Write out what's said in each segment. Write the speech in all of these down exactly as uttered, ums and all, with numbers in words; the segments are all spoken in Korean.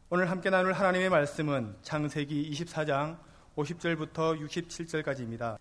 오늘 함께 나눌 하나님의 말씀은 창세기 이십사 장 오십 절부터 육십칠 절까지입니다.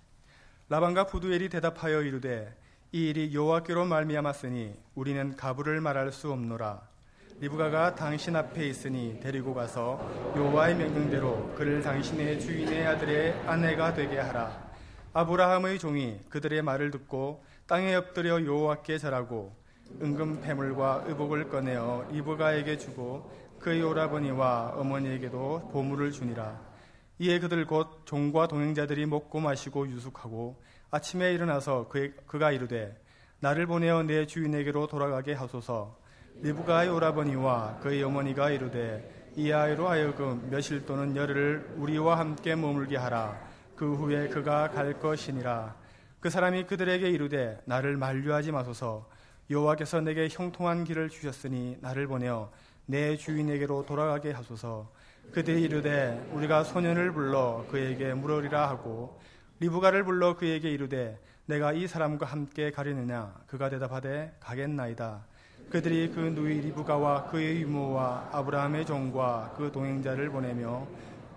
라반과 부두엘이 대답하여 이르되 이 일이 여호와께로 말미암았으니 우리는 가부를 말할 수 없노라. 리브가가 당신 앞에 있으니 데리고 가서 여호와의 명령대로 그를 당신의 주인의 아들의 아내가 되게 하라. 아브라함의 종이 그들의 말을 듣고 땅에 엎드려 여호와께 절하고 은금 패물과 의복을 꺼내어 리브가에게 주고 그의 오라버니와 어머니에게도 보물을 주니라. 이에 그들 곧 종과 동행자들이 먹고 마시고 유숙하고 아침에 일어나서 그, 그가 이르되 나를 보내어 내 주인에게로 돌아가게 하소서. 리브가의 오라버니와 그의 어머니가 이르되 이 아이로 하여금 며칠 또는 열흘을 우리와 함께 머물게 하라. 그 후에 그가 갈 것이니라. 그 사람이 그들에게 이르되 나를 만류하지 마소서. 여호와께서 내게 형통한 길을 주셨으니 나를 보내어 내 주인에게로 돌아가게 하소서. 그들이 이르되 우리가 소년을 불러 그에게 물으리라 하고 리브가를 불러 그에게 이르되 내가 이 사람과 함께 가려느냐. 그가 대답하되 가겠나이다. 그들이 그 누이 리브가와 그의 이모와 아브라함의 종과 그 동행자를 보내며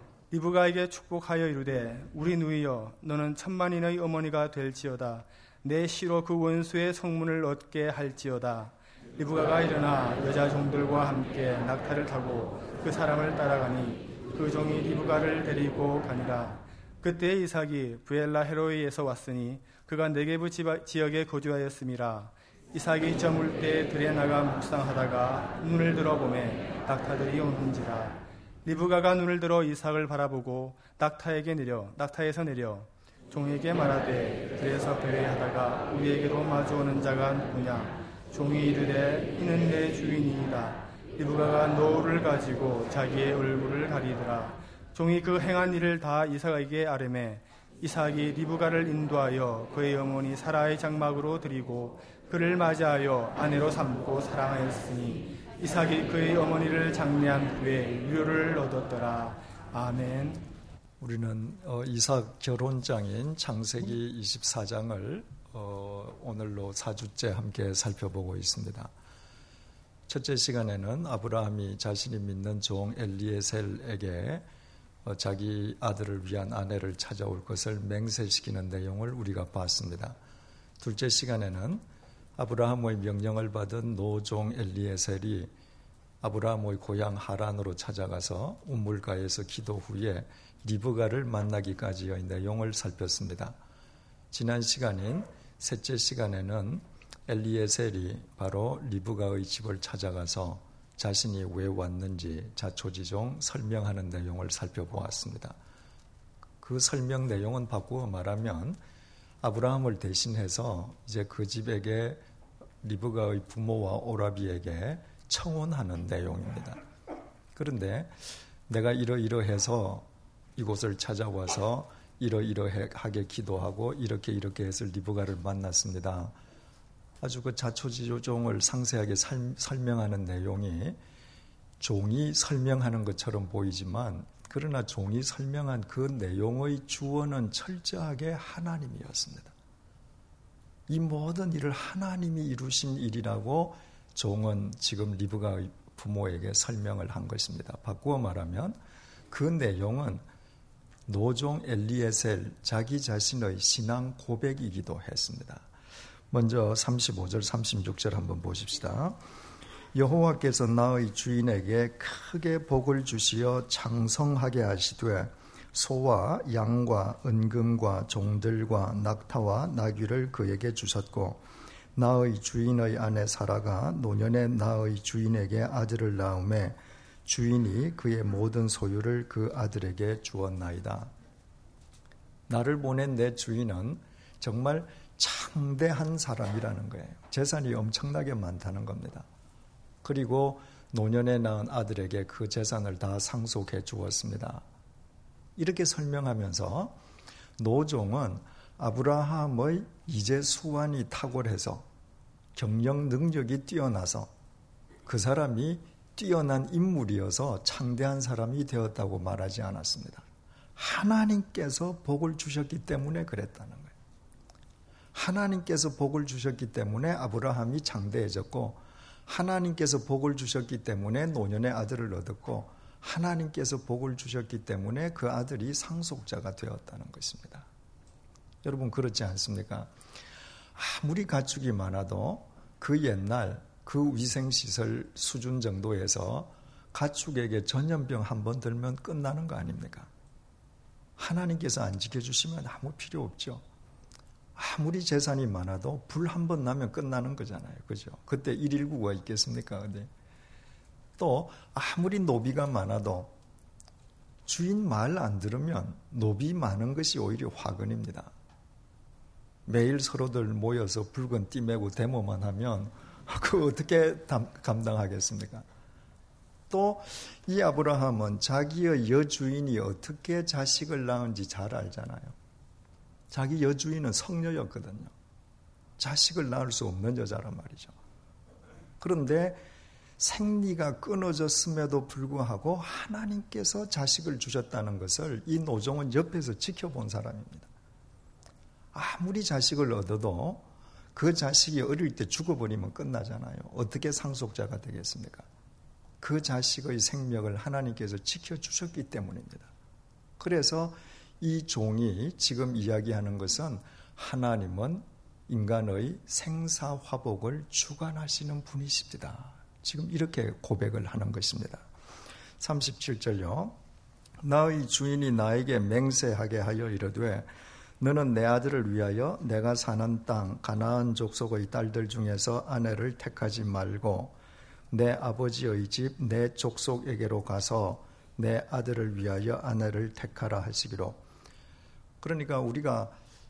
리브가에게 축복하여 이르되 우리 누이여 너는 천만인의 어머니가 될지어다. 내 시로 그 원수의 성문을 얻게 할지어다. 리브가가 일어나 여자 종들과 함께 낙타를 타고 그 사람을 따라가니 그 종이 리브가를 데리고 가니라. 그때 이삭이 브엘라 헤로이에서 왔으니 그가 네게브 지역에 거주하였음이라. 이삭이 저물 때 들에 나가 묵상하다가 눈을 들어 보매 낙타들이 오는지라. 리브가가 눈을 들어 이삭을 바라보고 낙타에게 내려 낙타에서 내려 종에게 말하되 들에서 배회하다가 우리에게로 마주오는 자가 누구냐. 종이 이르되 이는 내 주인이니이다. 리브가가 노를 가지고 자기의 얼굴을 가리더라. 종이 그 행한 일을 다 이삭에게 아뢰매 이삭이 리브가를 인도하여 그의 어머니 사라의 장막으로 들이고 그를 맞이하여 아내로 삼고 사랑하였으니 이삭이 그의 어머니를 장례한 후에 유료를 얻었더라. 아멘. 우리는 어, 이삭 결혼장인 창세기 이십사 장을 어, 오늘로 사 주째 함께 살펴보고 있습니다. 첫째 시간에는 아브라함이 자신이 믿는 종 엘리에셀에게 어, 자기 아들을 위한 아내를 찾아올 것을 맹세시키는 내용을 우리가 봤습니다. 둘째 시간에는 아브라함의 명령을 받은 노종 엘리에셀이 아브라함의 고향 하란으로 찾아가서 우물가에서 기도 후에 리브가를 만나기까지의 내용을 살폈습니다. 지난 시간인 셋째 시간에는 엘리에셀이 바로 리브가의 집을 찾아가서 자신이 왜 왔는지 자초지종 설명하는 내용을 살펴보았습니다. 그 설명 내용은 바꾸어 말하면 아브라함을 대신해서 이제 그 집에게 리브가의 부모와 오라비에게 청혼하는 내용입니다. 그런데 내가 이러이러해서 이곳을 찾아와서 이러이러하게 기도하고 이렇게 이렇게 해서 리브가를 만났습니다. 아주 그 자초지종을 상세하게 살, 설명하는 내용이 종이 설명하는 것처럼 보이지만 그러나 종이 설명한 그 내용의 주어는 철저하게 하나님이었습니다. 이 모든 일을 하나님이 이루신 일이라고 종은 지금 리브가의 부모에게 설명을 한 것입니다. 바꾸어 말하면 그 내용은 노종 엘리에셀 자기 자신의 신앙 고백이기도 했습니다. 먼저 삼십오 절 삼십육 절 한번 보십시다. 여호와께서 나의 주인에게 크게 복을 주시어 장성하게 하시되 소와 양과 은금과 종들과 낙타와 나귀를 그에게 주셨고 나의 주인의 아내 사라가 노년에 나의 주인에게 아들을 낳음에 주인이 그의 모든 소유를 그 아들에게 주었나이다. 나를 보낸 내 주인은 정말 창대한 사람이라는 거예요. 재산이 엄청나게 많다는 겁니다. 그리고 노년에 낳은 아들에게 그 재산을 다 상속해 주었습니다. 이렇게 설명하면서 노종은 아브라함의 이제 수완이 탁월해서 경영 능력이 뛰어나서 그 사람이 뛰어난 인물이어서 창대한 사람이 되었다고 말하지 않았습니다. 하나님께서 복을 주셨기 때문에 그랬다는 거예요. 하나님께서 복을 주셨기 때문에 아브라함이 창대해졌고 하나님께서 복을 주셨기 때문에 노년의 아들을 얻었고 하나님께서 복을 주셨기 때문에 그 아들이 상속자가 되었다는 것입니다. 여러분 그렇지 않습니까? 아무리 가축이 많아도 그 옛날 그 위생시설 수준 정도에서 가축에게 전염병 한 번 들면 끝나는 거 아닙니까? 하나님께서 안 지켜주시면 아무 필요 없죠. 아무리 재산이 많아도 불 한 번 나면 끝나는 거잖아요. 그죠? 그때 일일구가 있겠습니까? 근데 또 아무리 노비가 많아도 주인 말 안 들으면 노비 많은 것이 오히려 화근입니다. 매일 서로들 모여서 붉은 띠 메고 데모만 하면 그거 어떻게 감당하겠습니까? 또 이 아브라함은 자기의 여주인이 어떻게 자식을 낳은지 잘 알잖아요. 자기 여주인은 성녀였거든요. 자식을 낳을 수 없는 여자란 말이죠. 그런데 생리가 끊어졌음에도 불구하고 하나님께서 자식을 주셨다는 것을 이 노종은 옆에서 지켜본 사람입니다. 아무리 자식을 얻어도 그 자식이 어릴 때 죽어버리면 끝나잖아요. 어떻게 상속자가 되겠습니까? 그 자식의 생명을 하나님께서 지켜주셨기 때문입니다. 그래서 이 종이 지금 이야기하는 것은 하나님은 인간의 생사화복을 주관하시는 분이십니다. 지금 이렇게 고백을 하는 것입니다. 삼십칠 절요. 나의 주인이 나에게 맹세하게 하여 이르되 너는 내 아들을 위하여 내가 사는 땅 가나안 족속의 딸들 중에서 아내를 택하지 말고 내 아버지의 집 내 족속에게로 가서 내 아들을 위하여 아내를 택하라 하시기로. 그러니까 우리가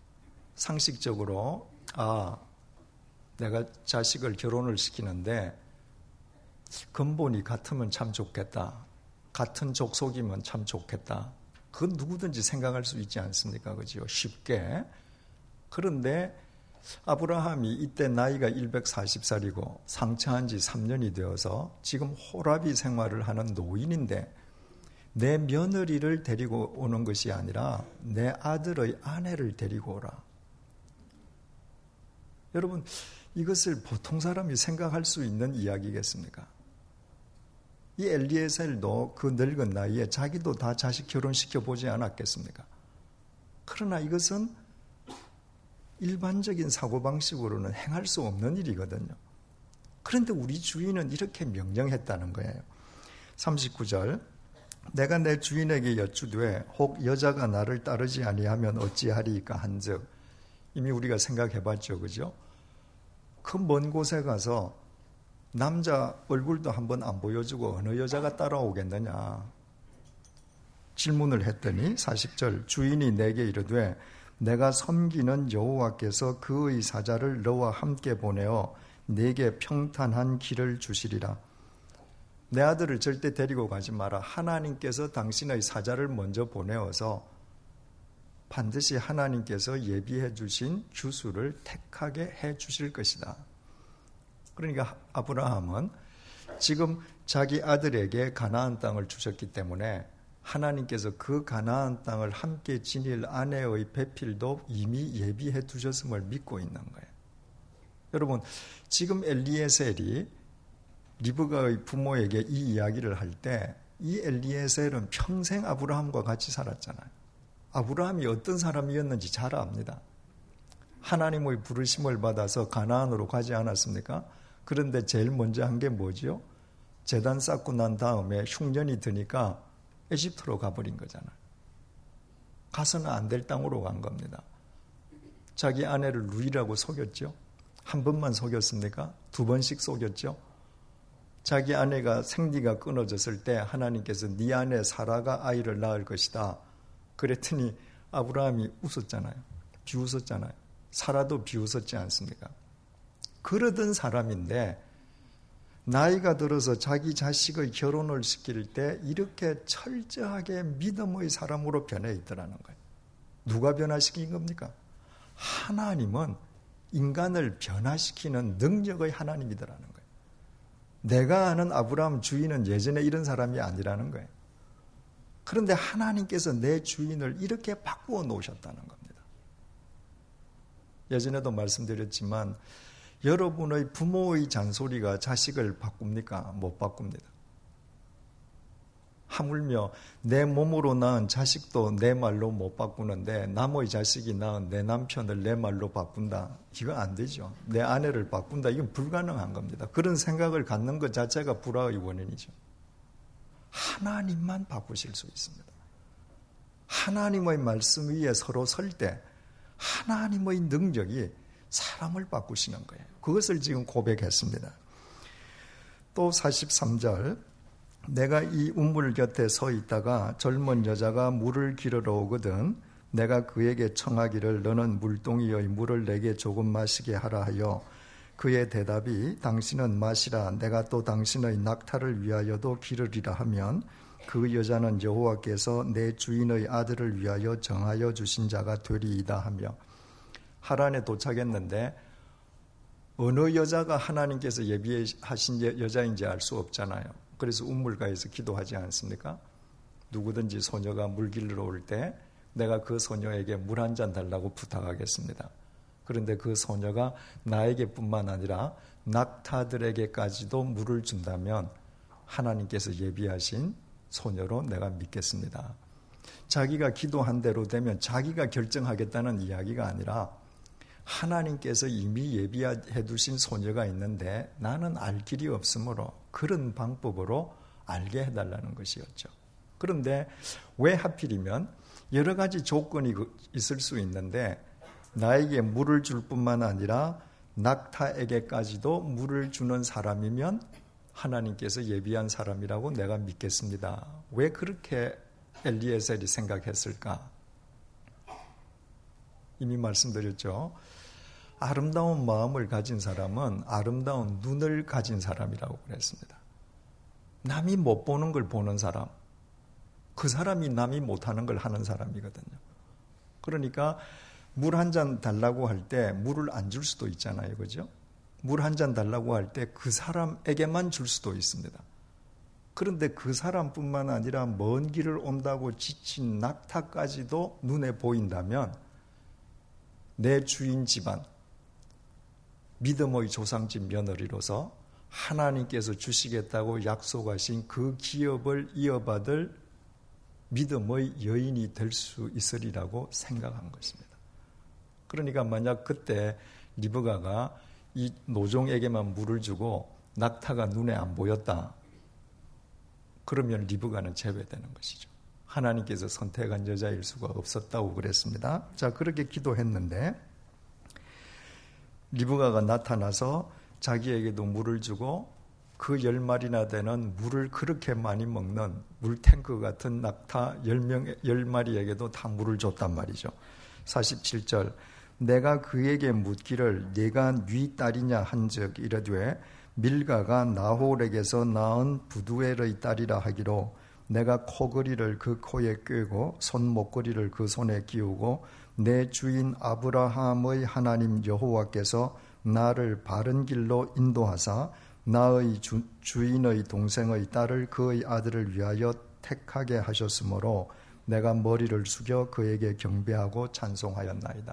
상식적으로 아 내가 자식을 결혼을 시키는데 근본이 같으면 참 좋겠다. 같은 족속이면 참 좋겠다. 그건 누구든지 생각할 수 있지 않습니까? 그죠? 쉽게. 그런데 아브라함이 이때 나이가 백사십 살이고 상처한 지 삼 년이 되어서 지금 호라비 생활을 하는 노인인데 내 며느리를 데리고 오는 것이 아니라 내 아들의 아내를 데리고 오라. 여러분 이것을 보통 사람이 생각할 수 있는 이야기겠습니까? 이 엘리에셀도 그 늙은 나이에 자기도 다 자식 결혼시켜 보지 않았겠습니까? 그러나 이것은 일반적인 사고방식으로는 행할 수 없는 일이거든요. 그런데 우리 주인은 이렇게 명령했다는 거예요. 삼십구 절 내가 내 주인에게 여쭈되 혹 여자가 나를 따르지 아니하면 어찌하리이까 한즉. 이미 우리가 생각해 봤죠. 그죠? 그 먼 곳에 가서 남자 얼굴도 한번 안 보여주고 어느 여자가 따라오겠느냐. 질문을 했더니 사십 절 주인이 내게 이르되 내가 섬기는 여호와께서 그의 사자를 너와 함께 보내어 내게 평탄한 길을 주시리라. 내 아들을 절대 데리고 가지 마라. 하나님께서 당신의 사자를 먼저 보내어서 반드시 하나님께서 예비해 주신 주수를 택하게 해 주실 것이다. 그러니까 아브라함은 지금 자기 아들에게 가나안 땅을 주셨기 때문에 하나님께서 그 가나안 땅을 함께 지닐 아내의 배필도 이미 예비해 두셨음을 믿고 있는 거예요. 여러분 지금 엘리에셀이 리브가의 부모에게 이 이야기를 할 때 이 엘리에셀은 평생 아브라함과 같이 살았잖아요. 아브라함이 어떤 사람이었는지 잘 압니다. 하나님의 부르심을 받아서 가나안으로 가지 않았습니까? 그런데 제일 먼저 한 게 뭐죠? 제단 쌓고 난 다음에 흉년이 드니까 에집트로 가버린 거잖아요. 가서는 안 될 땅으로 간 겁니다. 자기 아내를 루이라고 속였죠. 한 번만 속였습니까? 두 번씩 속였죠. 자기 아내가 생리가 끊어졌을 때 하나님께서 네 아내 사라가 아이를 낳을 것이다. 그랬더니 아브라함이 웃었잖아요. 비웃었잖아요. 사라도 비웃었지 않습니까? 그러던 사람인데 나이가 들어서 자기 자식의 결혼을 시킬 때 이렇게 철저하게 믿음의 사람으로 변해 있더라는 거예요. 누가 변화시킨 겁니까? 하나님은 인간을 변화시키는 능력의 하나님이더라는 거예요. 내가 아는 아브라함 주인은 예전에 이런 사람이 아니라는 거예요. 그런데 하나님께서 내 주인을 이렇게 바꾸어 놓으셨다는 겁니다. 예전에도 말씀드렸지만 여러분의 부모의 잔소리가 자식을 바꿉니까? 못 바꿉니다. 하물며 내 몸으로 낳은 자식도 내 말로 못 바꾸는데 남의 자식이 낳은 내 남편을 내 말로 바꾼다. 이거 안 되죠. 내 아내를 바꾼다. 이건 불가능한 겁니다. 그런 생각을 갖는 것 자체가 불화의 원인이죠. 하나님만 바꾸실 수 있습니다. 하나님의 말씀 위에 서로 설 때 하나님의 능력이 사람을 바꾸시는 거예요. 그것을 지금 고백했습니다. 또 사십삼 절, 내가 이 우물 곁에 서 있다가 젊은 여자가 물을 기르러 오거든 내가 그에게 청하기를 너는 물동이의 물을 내게 조금 마시게 하라 하여 그의 대답이 당신은 마시라 내가 또 당신의 낙타를 위하여도 기르리라 하면 그 여자는 여호와께서 내 주인의 아들을 위하여 정하여 주신 자가 되리이다 하며 하란에 도착했는데 어느 여자가 하나님께서 예비하신 여자인지 알 수 없잖아요. 그래서 우물가에서 기도하지 않습니까? 누구든지 소녀가 물 길러 올 때 내가 그 소녀에게 물 한 잔 달라고 부탁하겠습니다. 그런데 그 소녀가 나에게뿐만 아니라 낙타들에게까지도 물을 준다면 하나님께서 예비하신 소녀로 내가 믿겠습니다. 자기가 기도한 대로 되면 자기가 결정하겠다는 이야기가 아니라 하나님께서 이미 예비해 두신 소녀가 있는데 나는 알 길이 없으므로 그런 방법으로 알게 해달라는 것이었죠. 그런데 왜 하필이면 여러 가지 조건이 있을 수 있는데 나에게 물을 줄 뿐만 아니라 낙타에게까지도 물을 주는 사람이면 하나님께서 예비한 사람이라고 내가 믿겠습니다. 왜 그렇게 엘리에셀이 생각했을까? 이미 말씀드렸죠. 아름다운 마음을 가진 사람은 아름다운 눈을 가진 사람이라고 그랬습니다. 남이 못 보는 걸 보는 사람, 그 사람이 남이 못하는 걸 하는 사람이거든요. 그러니까 물 한 잔 달라고 할 때 물을 안 줄 수도 있잖아요. 그죠? 물 한 잔 달라고 할 때 그 사람에게만 줄 수도 있습니다. 그런데 그 사람뿐만 아니라 먼 길을 온다고 지친 낙타까지도 눈에 보인다면 내 주인 집안, 믿음의 조상집 며느리로서 하나님께서 주시겠다고 약속하신 그 기업을 이어받을 믿음의 여인이 될 수 있으리라고 생각한 것입니다. 그러니까 만약 그때 리브가가 이 노종에게만 물을 주고 낙타가 눈에 안 보였다. 그러면 리브가는 제외되는 것이죠. 하나님께서 선택한 여자일 수가 없었다고 그랬습니다. 자, 그렇게 기도했는데 리브가가 나타나서 자기에게도 물을 주고 그 열 마리나 되는 물을 그렇게 많이 먹는 물탱크 같은 낙타 열 명, 열 마리에게도 다 물을 줬단 말이죠. 사십칠 절, 내가 그에게 묻기를 네가 네 딸이냐 한즉 이르되 밀가가 나홀에게서 낳은 부두엘의 딸이라 하기로 내가 코걸이를 그 코에 꿰고 손목걸이를 그 손에 끼우고 내 주인 아브라함의 하나님 여호와께서 나를 바른 길로 인도하사 나의 주, 주인의 동생의 딸을 그의 아들을 위하여 택하게 하셨으므로 내가 머리를 숙여 그에게 경배하고 찬송하였나이다.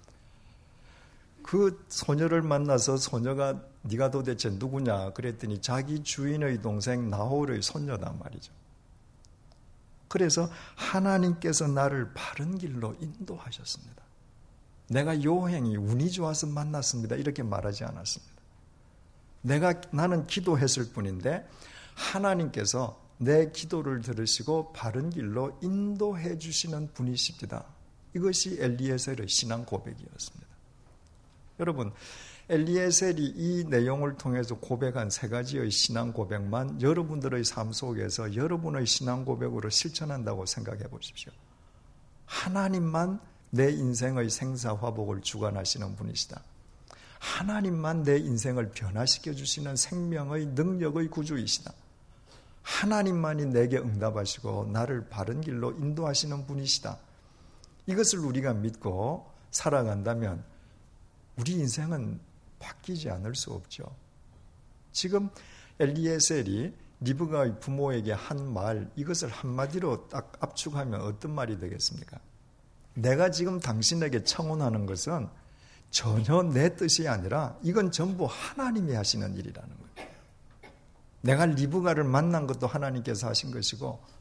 그 소녀를 만나서 소녀가 네가 도대체 누구냐 그랬더니 자기 주인의 동생 나홀의 손녀단 말이죠. 그래서 하나님께서 나를 바른 길로 인도하셨습니다. 내가 요행이 운이 좋아서 만났습니다. 이렇게 말하지 않았습니다. 내가 나는 기도했을 뿐인데 하나님께서 내 기도를 들으시고 바른 길로 인도해 주시는 분이십니다. 이것이 엘리에셀의 신앙 고백이었습니다. 여러분, 엘리에셀이 이 내용을 통해서 고백한 세 가지의 신앙 고백만 여러분들의 삶 속에서 여러분의 신앙 고백으로 실천한다고 생각해 보십시오. 하나님만 내 인생의 생사화복을 주관하시는 분이시다. 하나님만 내 인생을 변화시켜 주시는 생명의 능력의 구주이시다. 하나님만이 내게 응답하시고 나를 바른 길로 인도하시는 분이시다. 이것을 우리가 믿고 살아간다면 우리 인생은 바뀌지 않을 수 없죠. 지금 엘리에셀이 리브가의 부모에게 한 말, 이것을 한마디로 딱 압축하면 어떤 말이 되겠습니까? 내가 지금 당신에게 청혼하는 것은 전혀 내 뜻이 아니라 이건 전부 하나님이 하시는 일이라는 거예요. 내가 리브가를 만난 것도 하나님께서 하신 것이고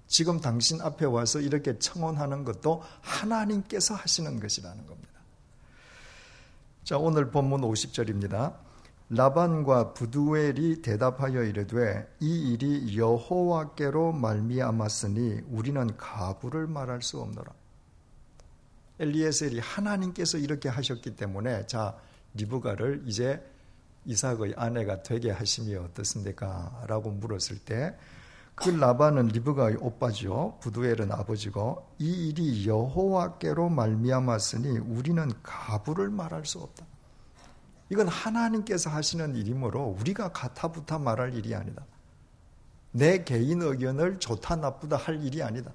지금 당신 앞에 와서 이렇게 청혼하는 것도 하나님께서 하시는 것이라는 겁니다. 자, 오늘 본문 오십 절입니다. 라반과 부두엘이 대답하여 이르되 이 일이 여호와께로 말미암았으니 우리는 가부를 말할 수 없노라. 엘리에셀이 하나님께서 이렇게 하셨기 때문에 자, 리브가를 이제 이삭의 아내가 되게 하심이 어떻습니까? 라고 물었을 때 그 라반은 리브가의 오빠죠. 부두엘은 아버지고 이 일이 여호와께로 말미암았으니 우리는 가부를 말할 수 없다. 이건 하나님께서 하시는 일이므로 우리가 가타부타 말할 일이 아니다. 내 개인 의견을 좋다 나쁘다 할 일이 아니다.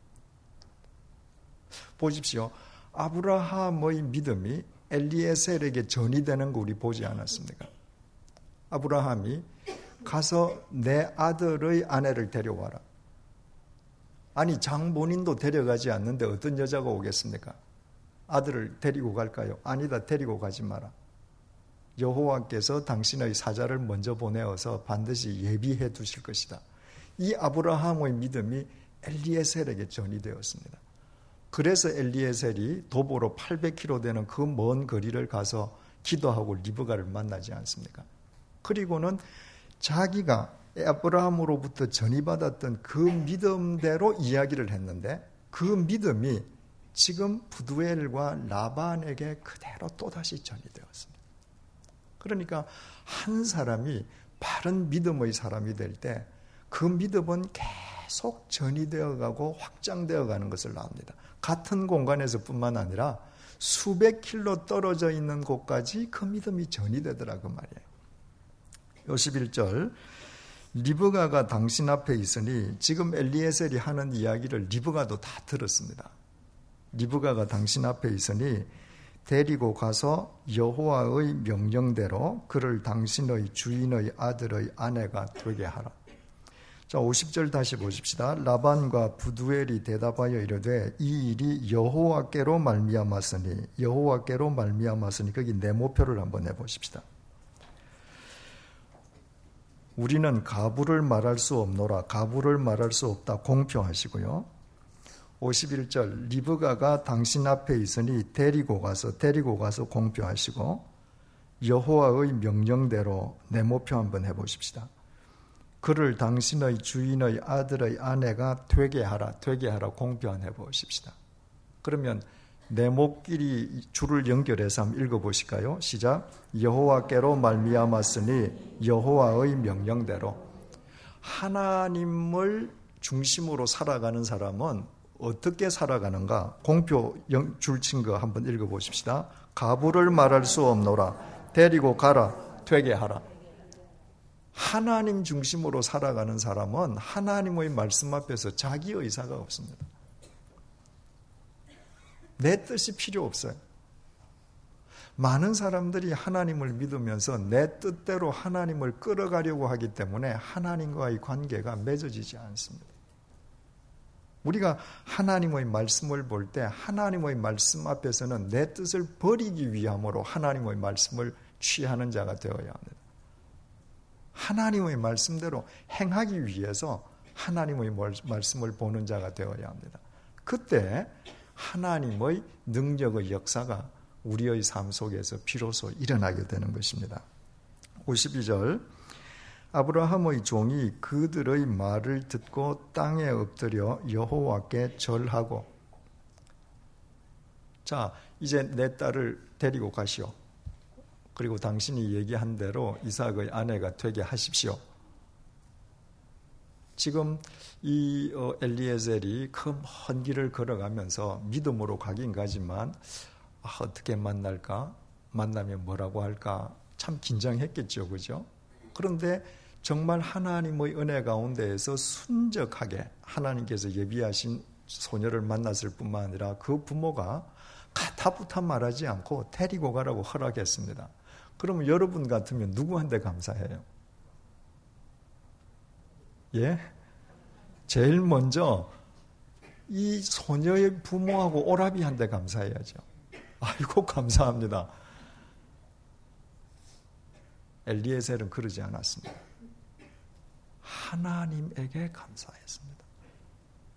보십시오. 아브라함의 믿음이 엘리에셀에게 전이되는 거 우리 보지 않았습니까? 아브라함이 가서 내 아들의 아내를 데려와라. 아니 장본인도 데려가지 않는데 어떤 여자가 오겠습니까? 아들을 데리고 갈까요? 아니다, 데리고 가지 마라. 여호와께서 당신의 사자를 먼저 보내어서 반드시 예비해 두실 것이다. 이 아브라함의 믿음이 엘리에셀에게 전이되었습니다. 그래서 엘리에셀이 도보로 팔백 킬로미터 되는 그 먼 거리를 가서 기도하고 리브가를 만나지 않습니까? 그리고는 자기가 아브라함으로부터 전이받았던 그 믿음대로 이야기를 했는데 그 믿음이 지금 부두엘과 라반에게 그대로 또다시 전이되었습니다. 그러니까 한 사람이 바른 믿음의 사람이 될 때 그 믿음은 계속 전이되어 가고 확장되어 가는 것을 압니다. 같은 공간에서 뿐만 아니라 수백 킬로 떨어져 있는 곳까지 그 믿음이 전이되더라고 말이에요. 오십일 절 리브가가 당신 앞에 있으니 지금 엘리에셀이 하는 이야기를 리브가도 다 들었습니다. 리브가가 당신 앞에 있으니 데리고 가서 여호와의 명령대로 그를 당신의 주인의 아들의 아내가 되게 하라. 자, 오십 절 다시 보십시다. 라반과 부두엘이 대답하여 이르되 이 일이 여호와께로 말미암았으니 여호와께로 말미암았으니 거기 네모표를 한번 해보십시다. 우리는 가부를 말할 수 없노라. 가부를 말할 수 없다. 공표하시고요. 오십일 절 리브가가 당신 앞에 있으니 데리고 가서 데리고 가서 공표하시고 여호와의 명령대로 네모표 한번 해보십시다. 그를 당신의 주인의 아들의 아내가 되게 하라. 되게 하라. 공표 한번 해보십시다. 그러면 네모끼리 줄을 연결해서 한번 읽어보실까요? 시작. 여호와께로 말미암았으니 여호와의 명령대로. 하나님을 중심으로 살아가는 사람은 어떻게 살아가는가? 공표 줄 친 거 한번 읽어보십시다. 가부를 말할 수 없노라. 데리고 가라. 되게 하라. 하나님 중심으로 살아가는 사람은 하나님의 말씀 앞에서 자기 의사가 없습니다. 내 뜻이 필요 없어요. 많은 사람들이 하나님을 믿으면서 내 뜻대로 하나님을 끌어가려고 하기 때문에 하나님과의 관계가 맺어지지 않습니다. 우리가 하나님의 말씀을 볼 때 하나님의 말씀 앞에서는 내 뜻을 버리기 위함으로 하나님의 말씀을 취하는 자가 되어야 합니다. 하나님의 말씀대로 행하기 위해서 하나님의 말씀을 보는 자가 되어야 합니다. 그때 하나님의 능력의 역사가 우리의 삶 속에서 비로소 일어나게 되는 것입니다. 오십이 절 아브라함의 종이 그들의 말을 듣고 땅에 엎드려 여호와께 절하고 자 이제 내 딸을 데리고 가시오. 그리고 당신이 얘기한 대로 이삭의 아내가 되게 하십시오. 지금 이 엘리에셀이 그 먼 길을 걸어가면서 믿음으로 가긴 가지만 아, 어떻게 만날까? 만나면 뭐라고 할까? 참 긴장했겠죠. 그죠? 그런데 정말 하나님의 은혜 가운데에서 순적하게 하나님께서 예비하신 소녀를 만났을 뿐만 아니라 그 부모가 가타부타 말하지 않고 데리고 가라고 허락했습니다. 그러면 여러분 같으면 누구한테 감사해요? 예? 제일 먼저 이 소녀의 부모하고 오라비한테 감사해야죠. 아이고 감사합니다. 엘리에셀은 그러지 않았습니다. 하나님에게 감사했습니다.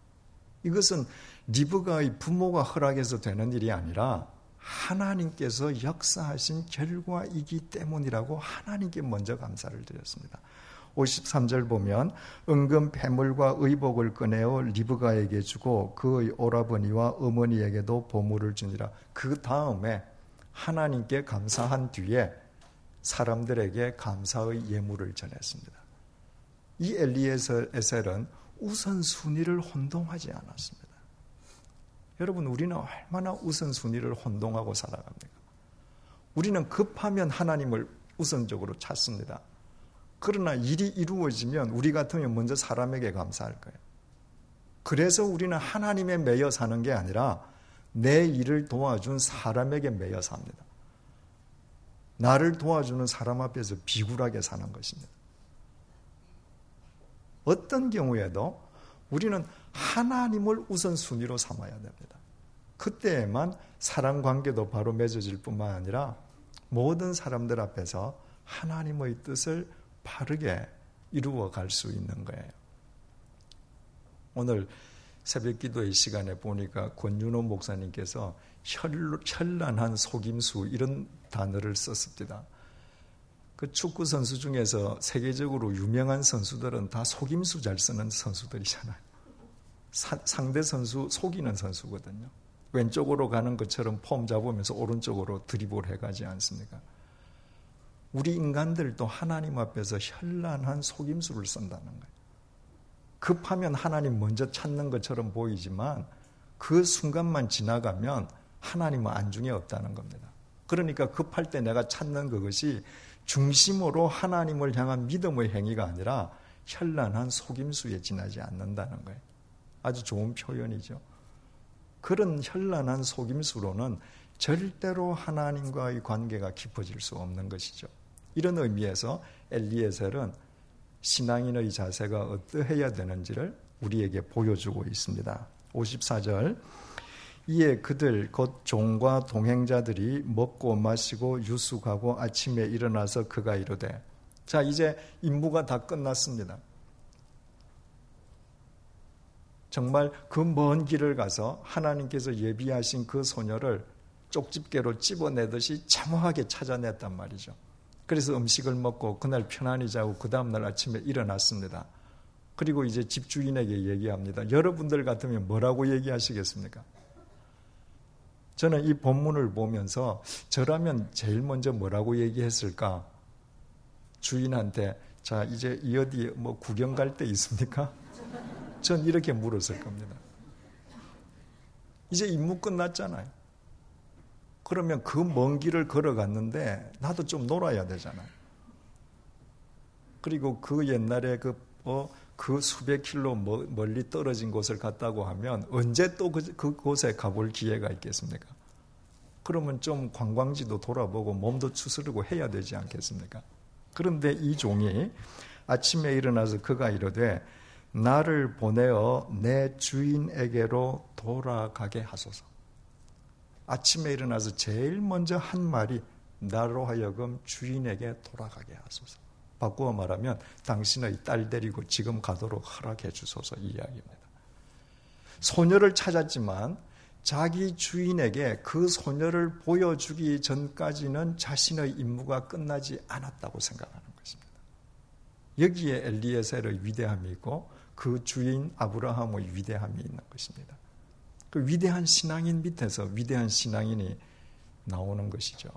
이것은 리브가의 부모가 허락해서 되는 일이 아니라 하나님께서 역사하신 결과이기 때문이라고 하나님께 먼저 감사를 드렸습니다. 오십삼 절 보면 은금 패물과 의복을 꺼내어 리브가에게 주고 그의 오라버니와 어머니에게도 보물을 주니라. 그 다음에 하나님께 감사한 뒤에 사람들에게 감사의 예물을 전했습니다. 이 엘리에셀은 우선순위를 혼동하지 않았습니다. 여러분, 우리는 얼마나 우선순위를 혼동하고 살아갑니까? 우리는 급하면 하나님을 우선적으로 찾습니다. 그러나 일이 이루어지면 우리 같으면 먼저 사람에게 감사할 거예요. 그래서 우리는 하나님에 매여 사는 게 아니라 내 일을 도와준 사람에게 매여 삽니다. 나를 도와주는 사람 앞에서 비굴하게 사는 것입니다. 어떤 경우에도 우리는 하나님을 우선순위로 삼아야 됩니다. 그때에만 사랑관계도 바로 맺어질 뿐만 아니라 모든 사람들 앞에서 하나님의 뜻을 바르게 이루어갈 수 있는 거예요. 오늘 새벽 기도의 시간에 보니까 권윤호 목사님께서 현란한 속임수 이런 단어를 썼습니다. 그 축구 선수 중에서 세계적으로 유명한 선수들은 다 속임수 잘 쓰는 선수들이잖아요. 사, 상대 선수 속이는 선수거든요. 왼쪽으로 가는 것처럼 폼 잡으면서 오른쪽으로 드리블 해가지 않습니까? 우리 인간들도 하나님 앞에서 현란한 속임수를 쓴다는 거예요. 급하면 하나님 먼저 찾는 것처럼 보이지만 그 순간만 지나가면 하나님은 안중에 없다는 겁니다. 그러니까 급할 때 내가 찾는 그것이 중심으로 하나님을 향한 믿음의 행위가 아니라 현란한 속임수에 지나지 않는다는 거예요. 아주 좋은 표현이죠. 그런 현란한 속임수로는 절대로 하나님과의 관계가 깊어질 수 없는 것이죠. 이런 의미에서 엘리에셀은 신앙인의 자세가 어떠해야 되는지를 우리에게 보여주고 있습니다. 오십사 절 이에 그들 곧 종과 동행자들이 먹고 마시고 유숙하고 아침에 일어나서 그가 이르되 자 이제 임무가 다 끝났습니다. 정말 그 먼 길을 가서 하나님께서 예비하신 그 소녀를 쪽집게로 찝어내듯이 장황하게 찾아냈단 말이죠. 그래서 음식을 먹고 그날 편안히 자고 그 다음날 아침에 일어났습니다. 그리고 이제 집주인에게 얘기합니다. 여러분들 같으면 뭐라고 얘기하시겠습니까? 저는 이 본문을 보면서 저라면 제일 먼저 뭐라고 얘기했을까? 주인한테 자 이제 이 어디 뭐 구경 갈 데 있습니까? 전 이렇게 물었을 겁니다. 이제 임무 끝났잖아요. 그러면 그 먼 길을 걸어갔는데 나도 좀 놀아야 되잖아요. 그리고 그 옛날에 그, 어, 그 수백 킬로 멀리 떨어진 곳을 갔다고 하면 언제 또 그, 그곳에 가볼 기회가 있겠습니까? 그러면 좀 관광지도 돌아보고 몸도 추스르고 해야 되지 않겠습니까? 그런데 이 종이 아침에 일어나서 그가 이르되 나를 보내어 내 주인에게로 돌아가게 하소서. 아침에 일어나서 제일 먼저 한 말이 나로 하여금 주인에게 돌아가게 하소서. 바꾸어 말하면 당신의 딸 데리고 지금 가도록 허락해 주소서 이 이야기입니다. 소녀를 찾았지만 자기 주인에게 그 소녀를 보여주기 전까지는 자신의 임무가 끝나지 않았다고 생각하는 것입니다. 여기에 엘리에셀의 위대함이 있고 그 주인 아브라함의 위대함이 있는 것입니다. 그 위대한 신앙인 밑에서 위대한 신앙인이 나오는 것이죠.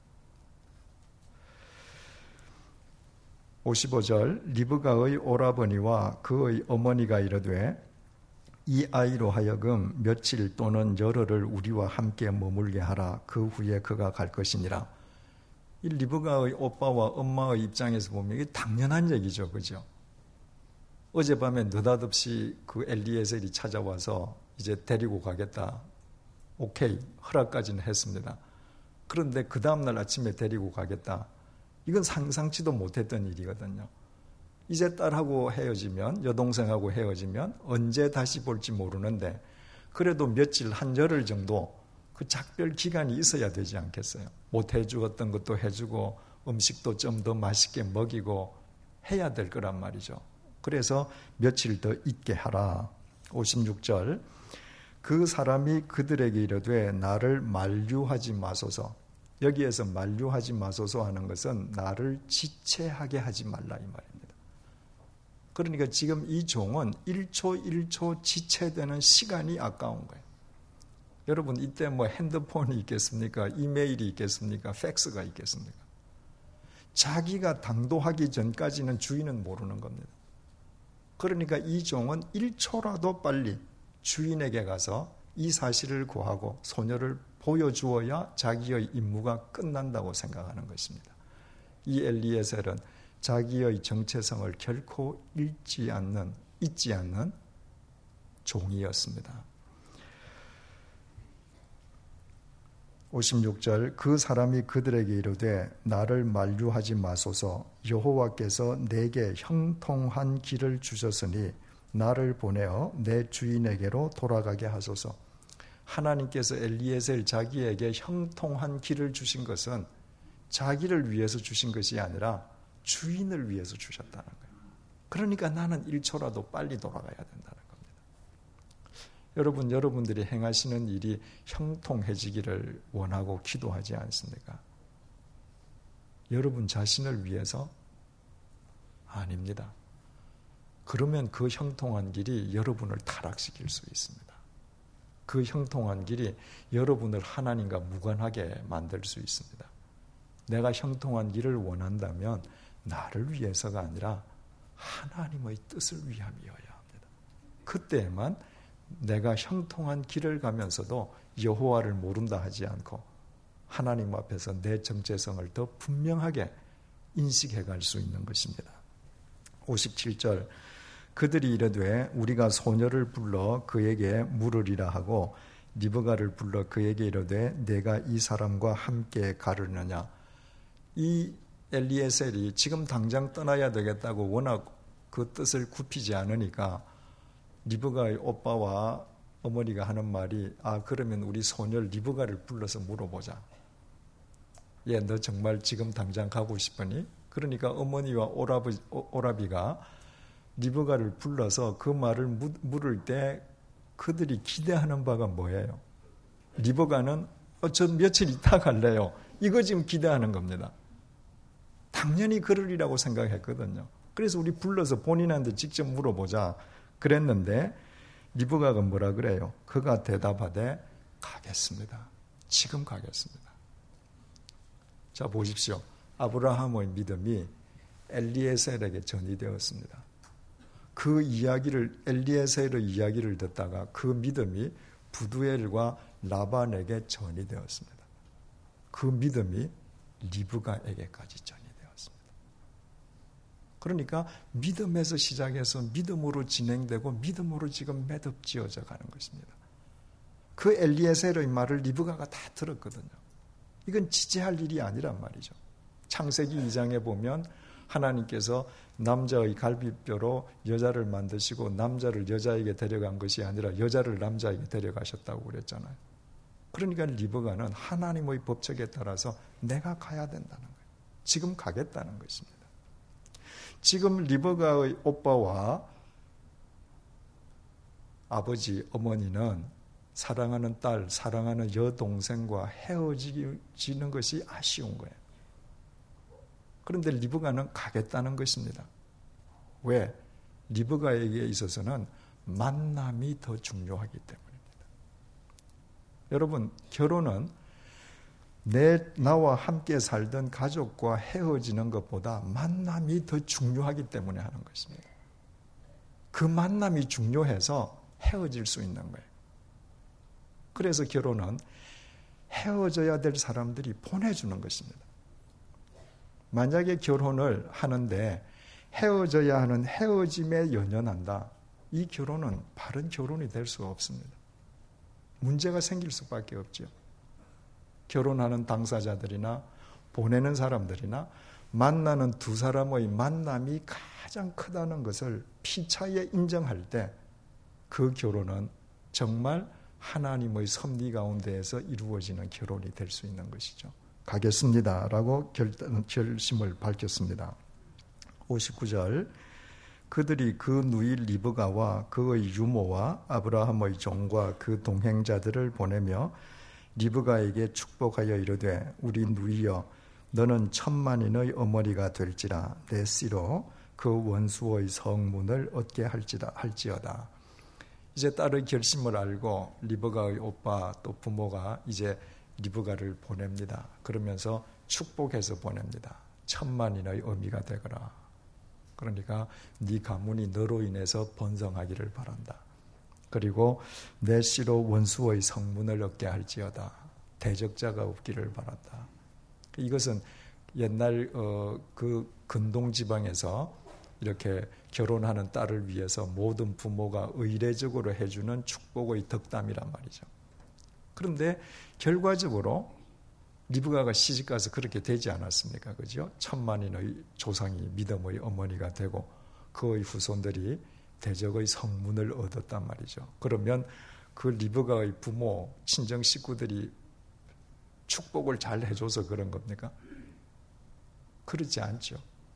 오십오 절 리브가의 오라버니와 그의 어머니가 이르되 이 아이로 하여금 며칠 또는 열흘을 우리와 함께 머물게 하라. 그 후에 그가 갈 것이니라. 이 리브가의 오빠와 엄마의 입장에서 보면 이게 당연한 얘기죠. 그죠? 어젯밤에 느닷없이 그 엘리에셀이 찾아와서 이제 데리고 가겠다. 오케이. 허락까지는 했습니다. 그런데 그 다음날 아침에 데리고 가겠다. 이건 상상치도 못했던 일이거든요. 이제 딸하고 헤어지면, 여동생하고 헤어지면 언제 다시 볼지 모르는데 그래도 며칠, 한 열흘 정도 그 작별 기간이 있어야 되지 않겠어요? 못 해주었던 것도 해주고 음식도 좀 더 맛있게 먹이고 해야 될 거란 말이죠. 그래서 며칠 더 있게 하라. 오십육 절 그 사람이 그들에게 이르되 나를 만류하지 마소서. 여기에서 만류하지 마소서 하는 것은 나를 지체하게 하지 말라 이 말입니다. 그러니까 지금 이 종은 일 초 일 초 지체되는 시간이 아까운 거예요. 여러분 이때 뭐 핸드폰이 있겠습니까? 이메일이 있겠습니까? 팩스가 있겠습니까? 자기가 당도하기 전까지는 주인은 모르는 겁니다. 그러니까 이 종은 일 초라도 빨리 주인에게 가서 이 사실을 구하고 소녀를 보여주어야 자기의 임무가 끝난다고 생각하는 것입니다. 이 엘리에셀은 자기의 정체성을 결코 잃지 않는, 잊지 않는 종이었습니다. 오십육 절 그 사람이 그들에게 이르되 나를 만류하지 마소서. 여호와께서 내게 형통한 길을 주셨으니 나를 보내어 내 주인에게로 돌아가게 하소서. 하나님께서 엘리에셀 자기에게 형통한 길을 주신 것은 자기를 위해서 주신 것이 아니라 주인을 위해서 주셨다는 거예요. 그러니까 나는 일 초라도 빨리 돌아가야 된다는 겁니다. 여러분, 여러분들이 행하시는 일이 형통해지기를 원하고 기도하지 않습니까? 여러분 자신을 위해서? 아닙니다. 그러면 그 형통한 길이 여러분을 타락시킬 수 있습니다. 그 형통한 길이 여러분을 하나님과 무관하게 만들 수 있습니다. 내가 형통한 길을 원한다면 나를 위해서가 아니라 하나님의 뜻을 위함이어야 합니다. 그때만 내가 형통한 길을 가면서도 여호와를 모른다 하지 않고 하나님 앞에서 내 정체성을 더 분명하게 인식해 갈 수 있는 것입니다. 오십칠 절 그들이 이르되 우리가 소녀를 불러 그에게 물으리라 하고 리브가를 불러 그에게 이르되 내가 이 사람과 함께 가르느냐. 이 엘리에셀이 지금 당장 떠나야 되겠다고 워낙 그 뜻을 굽히지 않으니까 리브가의 오빠와 어머니가 하는 말이 아 그러면 우리 소녀 리브가를 불러서 물어보자. 얘 너 정말 지금 당장 가고 싶으니? 그러니까 어머니와 오라비, 오라비가 리브가를 불러서 그 말을 물을 때 그들이 기대하는 바가 뭐예요? 리브가는 어, 저 며칠 있다 갈래요. 이거 지금 기대하는 겁니다. 당연히 그러리라고 생각했거든요. 그래서 우리 불러서 본인한테 직접 물어보자 그랬는데 리브가가 뭐라 그래요? 그가 대답하되 가겠습니다. 지금 가겠습니다. 자 보십시오. 아브라함의 믿음이 엘리에셀에게 전이되었습니다. 그 이야기를 엘리에셀의 이야기를 듣다가 그 믿음이 부두엘과 라반에게 전이되었습니다. 그 믿음이 리브가에게까지 전이되었습니다. 그러니까 믿음에서 시작해서 믿음으로 진행되고 믿음으로 지금 매듭지어져 가는 것입니다. 그 엘리에셀의 말을 리브가가 다 들었거든요. 이건 지체할 일이 아니란 말이죠. 창세기 이 장에 보면 하나님께서 남자의 갈비뼈로 여자를 만드시고 남자를 여자에게 데려간 것이 아니라 여자를 남자에게 데려가셨다고 그랬잖아요. 그러니까 리브가는 하나님의 법칙에 따라서 내가 가야 된다는 거예요. 지금 가겠다는 것입니다. 지금 리브가의 오빠와 아버지, 어머니는 사랑하는 딸, 사랑하는 여동생과 헤어지는 것이 아쉬운 거예요. 그런데 리브가는 가겠다는 것입니다. 왜? 리브가에게 있어서는 만남이 더 중요하기 때문입니다. 여러분, 결혼은 내 나와 함께 살던 가족과 헤어지는 것보다 만남이 더 중요하기 때문에 하는 것입니다. 그 만남이 중요해서 헤어질 수 있는 거예요. 그래서 결혼은 헤어져야 될 사람들이 보내주는 것입니다. 만약에 결혼을 하는데 헤어져야 하는 헤어짐에 연연한다. 이 결혼은 바른 결혼이 될 수가 없습니다. 문제가 생길 수밖에 없죠. 결혼하는 당사자들이나 보내는 사람들이나 만나는 두 사람의 만남이 가장 크다는 것을 피차에 인정할 때 그 결혼은 정말 하나님의 섭리 가운데에서 이루어지는 결혼이 될 수 있는 것이죠. 가겠습니다라고 결, 결심을 밝혔습니다. 오십구 절 그들이 그 누이 리브가와 그의 유모와 아브라함의 종과 그 동행자들을 보내며 리브가에게 축복하여 이르되 우리 누이여 너는 천만인의 어머니가 될지라 내 씨로 그 원수의 성문을 얻게 할지다 할지어다. 이제 딸의 결심을 알고 리브가의 오빠 또 부모가 이제 리브가를 보냅니다. 그러면서 축복해서 보냅니다. 천만인의 어미가 되거라. 그러니까 네 가문이 너로 인해서 번성하기를 바란다. 그리고 내 씨로 원수의 성문을 얻게 할지어다. 대적자가 없기를 바란다. 이것은 옛날 어, 그 근동 지방에서 이렇게 결혼하는 딸을 위해서 모든 부모가 의례적으로 해주는 축복의 덕담이란 말이죠. 그런데 결과적으로 리브가가 시집가서 그렇게 되지 않았습니까? 그죠? 천만인의 조상이 믿음의 어머니가 되고 그의 후손들이 대적의 성문을 얻었단 말이죠. 그러면 그 리브가의 부모, 친정 식구들이 축복을 잘 해줘서 그런 겁니까? 그렇지 않죠.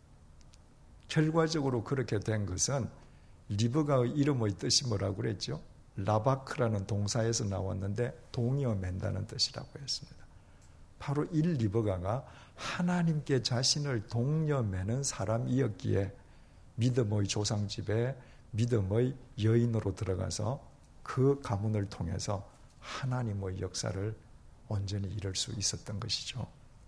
결과적으로 그렇게 된 것은 리브가의 이름의 뜻이 뭐라고 그랬죠? 라바크라는 동사에서 나왔는데 동이어 맨다는 뜻이라고 했습니다. 바로 이 리브가가 하나님께 자신을 동여 매는 사람이었기에 믿음의 조상집에 믿음의 여인으로 들어가서 그 가문을 통해서 하나님의 역사를 온전히 이룰 수 있었던 것이죠.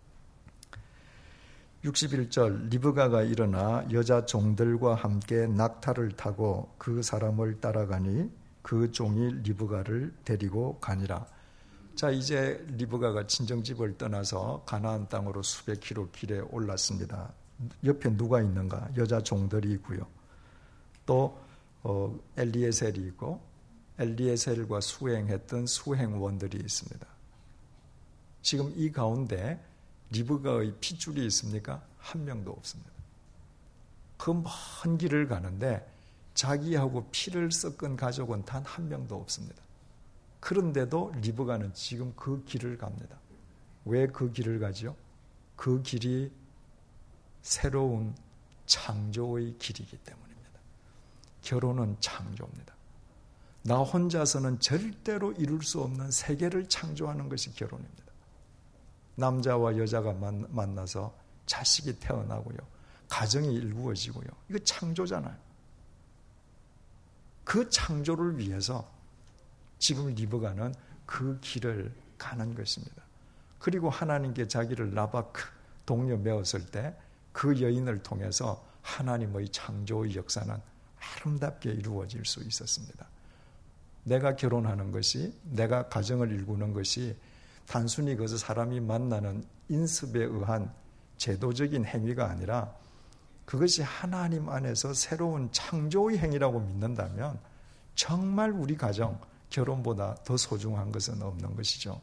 육십일 절 리브가가 일어나 여자 종들과 함께 낙타를 타고 그 사람을 따라가니 그 종이 리브가를 데리고 가니라. 자, 이제 리브가가 친정집을 떠나서 가나안 땅으로 수백 킬로 길에 올랐습니다. 옆에 누가 있는가? 여자 종들이 있고요. 또 어, 엘리에셀이 있고 엘리에셀과 수행했던 수행원들이 있습니다. 지금 이 가운데 리브가의 핏줄이 있습니까? 한 명도 없습니다. 그 먼 길을 가는데 자기하고 피를 섞은 가족은 단 한 명도 없습니다. 그런데도 리브가는 지금 그 길을 갑니다. 왜 그 길을 가죠? 그 길이 새로운 창조의 길이기 때문입니다. 결혼은 창조입니다. 나 혼자서는 절대로 이룰 수 없는 세계를 창조하는 것이 결혼입니다. 남자와 여자가 만나서 자식이 태어나고요. 가정이 일구어지고요. 이거 창조잖아요. 그 창조를 위해서 지금 리브가는 그 길을 가는 것입니다. 그리고 하나님께 자기를 라바크 동료 메었을 때 그 여인을 통해서 하나님의 창조의 역사는 아름답게 이루어질 수 있었습니다. 내가 결혼하는 것이, 내가 가정을 일구는 것이 단순히 그것을 사람이 만나는 인습에 의한 제도적인 행위가 아니라 그것이 하나님 안에서 새로운 창조의 행위라고 믿는다면 정말 우리 가정, 결혼보다 더 소중한 것은 없는 것이죠.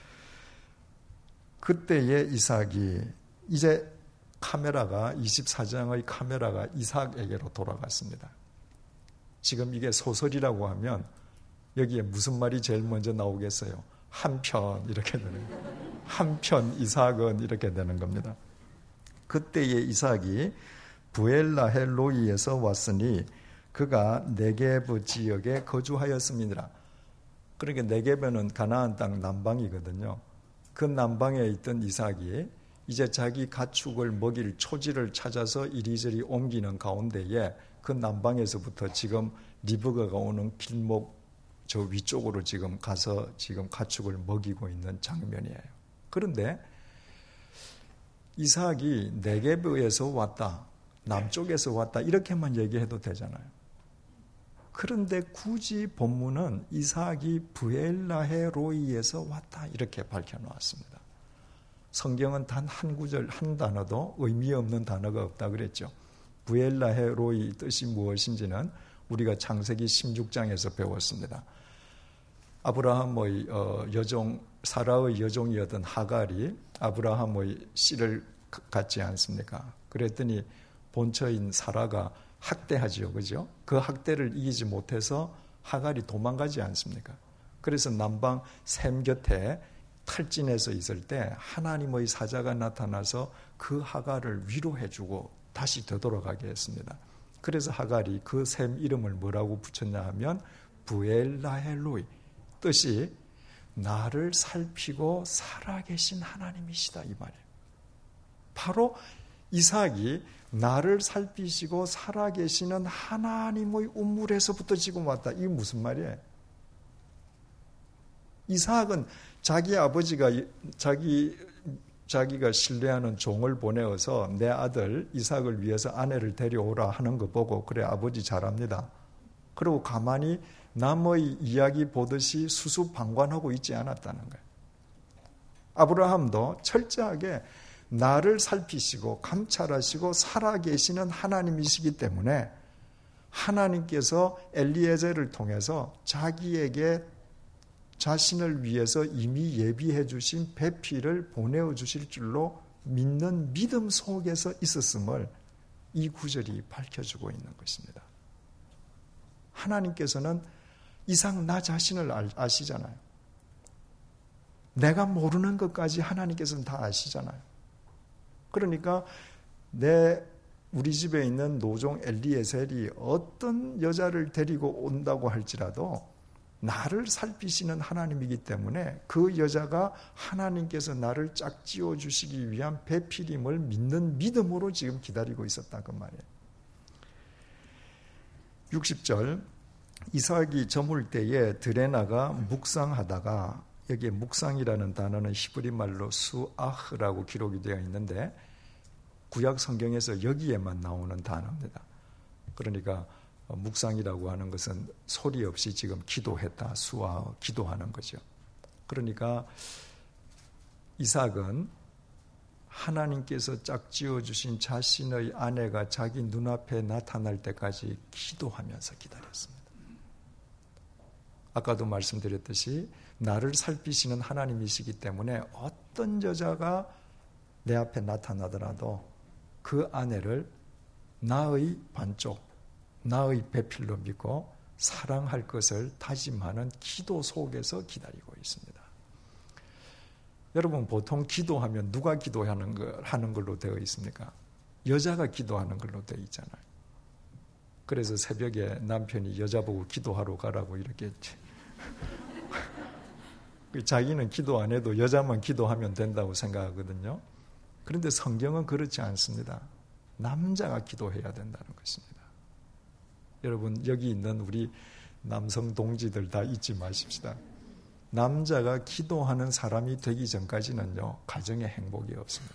그때의 이삭이 이제 카메라가 이십사 장의 카메라가 이삭에게로 돌아갔습니다. 지금 이게 소설이라고 하면 여기에 무슨 말이 제일 먼저 나오겠어요? 한편 이렇게 되는 거예요. 한편 이삭은 이렇게 되는 겁니다. 그때의 이삭이 부엘라헬 로이에서 왔으니 그가 네게브 지역에 거주하였습니다. 그러니까 네게브는 가나안 땅 남방이거든요. 그 남방에 있던 이삭이 이제 자기 가축을 먹일 초지를 찾아서 이리저리 옮기는 가운데에 그 남방에서부터 지금 리브가가 오는 길목 저 위쪽으로 지금 가서 지금 가축을 먹이고 있는 장면이에요. 그런데 이삭이 네게브에서 왔다, 남쪽에서 왔다 이렇게만 얘기해도 되잖아요. 그런데 굳이 본문은 이삭이 부엘라헤 로이에서 왔다 이렇게 밝혀놓았습니다. 성경은 단 한 구절 한 단어도 의미 없는 단어가 없다 그랬죠. 부엘라헤 로이 뜻이 무엇인지는 우리가 창세기 십육 장에서 배웠습니다. 아브라함의 여종, 사라의 여종이었던 하갈이 아브라함의 씨를 갖지 않습니까? 그랬더니 본처인 사라가 학대하지요, 그죠? 그 학대를 이기지 못해서 하갈이 도망가지 않습니까? 그래서 남방 셈 곁에 탈진해서 있을 때 하나님의 사자가 나타나서 그 하갈을 위로해주고 다시 되돌아가게 했습니다. 그래서 하갈이 그 샘 이름을 뭐라고 붙였냐 하면 부엘라헬로이, 뜻이 나를 살피고 살아계신 하나님이시다 이 말이에요. 바로 이삭이 나를 살피시고 살아계시는 하나님의 우물에서부터 지금 왔다. 이게 무슨 말이에요? 이삭은 자기 아버지가 자기 자기가 신뢰하는 종을 보내어서 내 아들 이삭을 위해서 아내를 데려오라 하는 거 보고 그래 아버지 잘합니다. 그리고 가만히 남의 이야기 보듯이 수수방관하고 있지 않았다는 거예요. 아브라함도 철저하게 나를 살피시고 감찰하시고 살아계시는 하나님이시기 때문에 하나님께서 엘리에셀을 통해서 자기에게 자신을 위해서 이미 예비해 주신 배필을 보내어 주실 줄로 믿는 믿음 속에서 있었음을 이 구절이 밝혀주고 있는 것입니다. 하나님께서는 이상 나 자신을 아시잖아요. 내가 모르는 것까지 하나님께서는 다 아시잖아요. 그러니까 내 우리 집에 있는 노종 엘리에셀이 어떤 여자를 데리고 온다고 할지라도 나를 살피시는 하나님이기 때문에 그 여자가 하나님께서 나를 짝지어 주시기 위한 배필임을 믿는 믿음으로 지금 기다리고 있었다 그 말이에요. 육십 절 이삭이 저물 때에 들에 나가 묵상하다가, 여기에 묵상이라는 단어는 히브리 말로 수아흐라고 기록이 되어 있는데 구약 성경에서 여기에만 나오는 단어입니다. 그러니까 묵상이라고 하는 것은 소리 없이 지금 기도했다, 수아흐, 기도하는 거죠. 그러니까 이삭은 하나님께서 짝지어 주신 자신의 아내가 자기 눈앞에 나타날 때까지 기도하면서 기다렸습니다. 아까도 말씀드렸듯이 나를 살피시는 하나님이시기 때문에 어떤 여자가 내 앞에 나타나더라도 그 아내를 나의 반쪽, 나의 배필로 믿고 사랑할 것을 다짐하는 기도 속에서 기다리고 있습니다. 여러분, 보통 기도하면 누가 기도하는 걸, 하는 걸로 되어 있습니까? 여자가 기도하는 걸로 되어 있잖아요. 그래서 새벽에 남편이 여자 보고 기도하러 가라고 이렇게 자기는 기도 안 해도 여자만 기도하면 된다고 생각하거든요. 그런데 성경은 그렇지 않습니다. 남자가 기도해야 된다는 것입니다. 여러분, 여기 있는 우리 남성 동지들 다 잊지 마십시다. 남자가 기도하는 사람이 되기 전까지는요, 가정에 행복이 없습니다.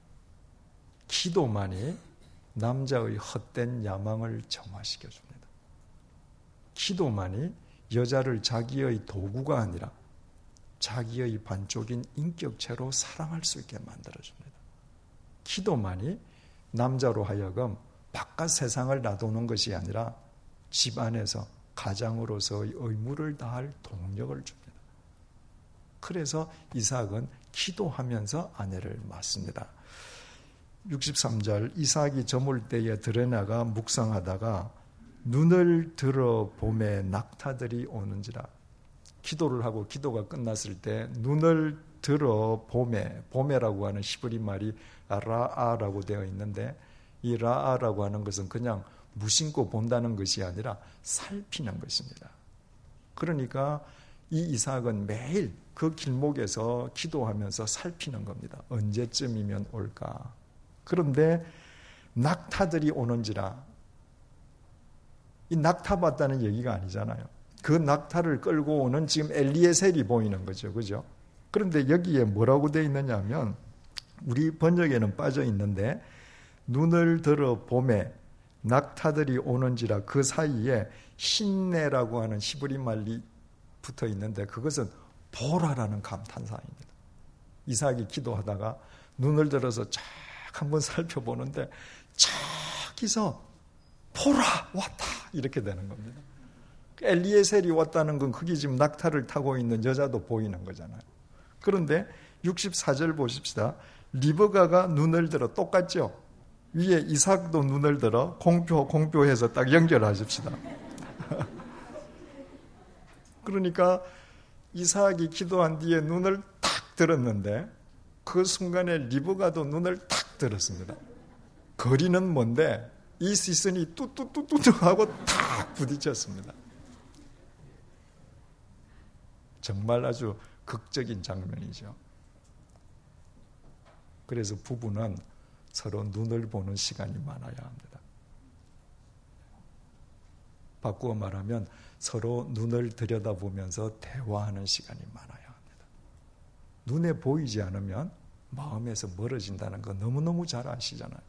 기도만이 남자의 헛된 야망을 정화시켜 줍니다. 기도만이 여자를 자기의 도구가 아니라 자기의 반쪽인 인격체로 사랑할 수 있게 만들어줍니다. 기도만이 남자로 하여금 바깥 세상을 놔두는 것이 아니라 집 안에서 가장으로서의 의무를 다할 동력을 줍니다. 그래서 이삭은 기도하면서 아내를 맞습니다. 육십삼 절 이삭이 저물 때에 들에 나가 묵상하다가 눈을 들어 봄에 낙타들이 오는지라. 기도를 하고 기도가 끝났을 때 눈을 들어 봄에, 봄에라고 하는 히브리 말이 라아라고 되어 있는데 이 라아라고 하는 것은 그냥 무심코 본다는 것이 아니라 살피는 것입니다. 그러니까 이 이삭은 매일 그 길목에서 기도하면서 살피는 겁니다. 언제쯤이면 올까? 그런데 낙타들이 오는지라. 이 낙타 봤다는 얘기가 아니잖아요. 그 낙타를 끌고 오는 지금 엘리에셀이 보이는 거죠. 그죠? 그런데 여기에 뭐라고 되어 있느냐 하면 우리 번역에는 빠져 있는데 눈을 들어 봄에 낙타들이 오는지라 그 사이에 신내라고 하는 히브리 말이 붙어 있는데 그것은 보라라는 감탄사입니다. 이삭이 기도하다가 눈을 들어서 쫙 한번 살펴보는데 저기서 보라 왔다 이렇게 되는 겁니다. 엘리에셀이 왔다는 건 그게 지금 낙타를 타고 있는 여자도 보이는 거잖아요. 그런데 육십사 절 보십시다. 리브가가 눈을 들어 똑같죠? 위에 이삭도 눈을 들어 공표, 공표해서 딱 연결하십시다. 그러니까 이삭이 기도한 뒤에 눈을 탁 들었는데 그 순간에 리브가도 눈을 탁 들었습니다. 거리는 뭔데 이 시선이 뚜뚜뚜뚜 하고 탁 부딪혔습니다. 정말 아주 극적인 장면이죠. 그래서 부부는 서로 눈을 보는 시간이 많아야 합니다. 바꾸어 말하면 서로 눈을 들여다보면서 대화하는 시간이 많아야 합니다. 눈에 보이지 않으면 마음에서 멀어진다는 거 너무너무 잘 아시잖아요.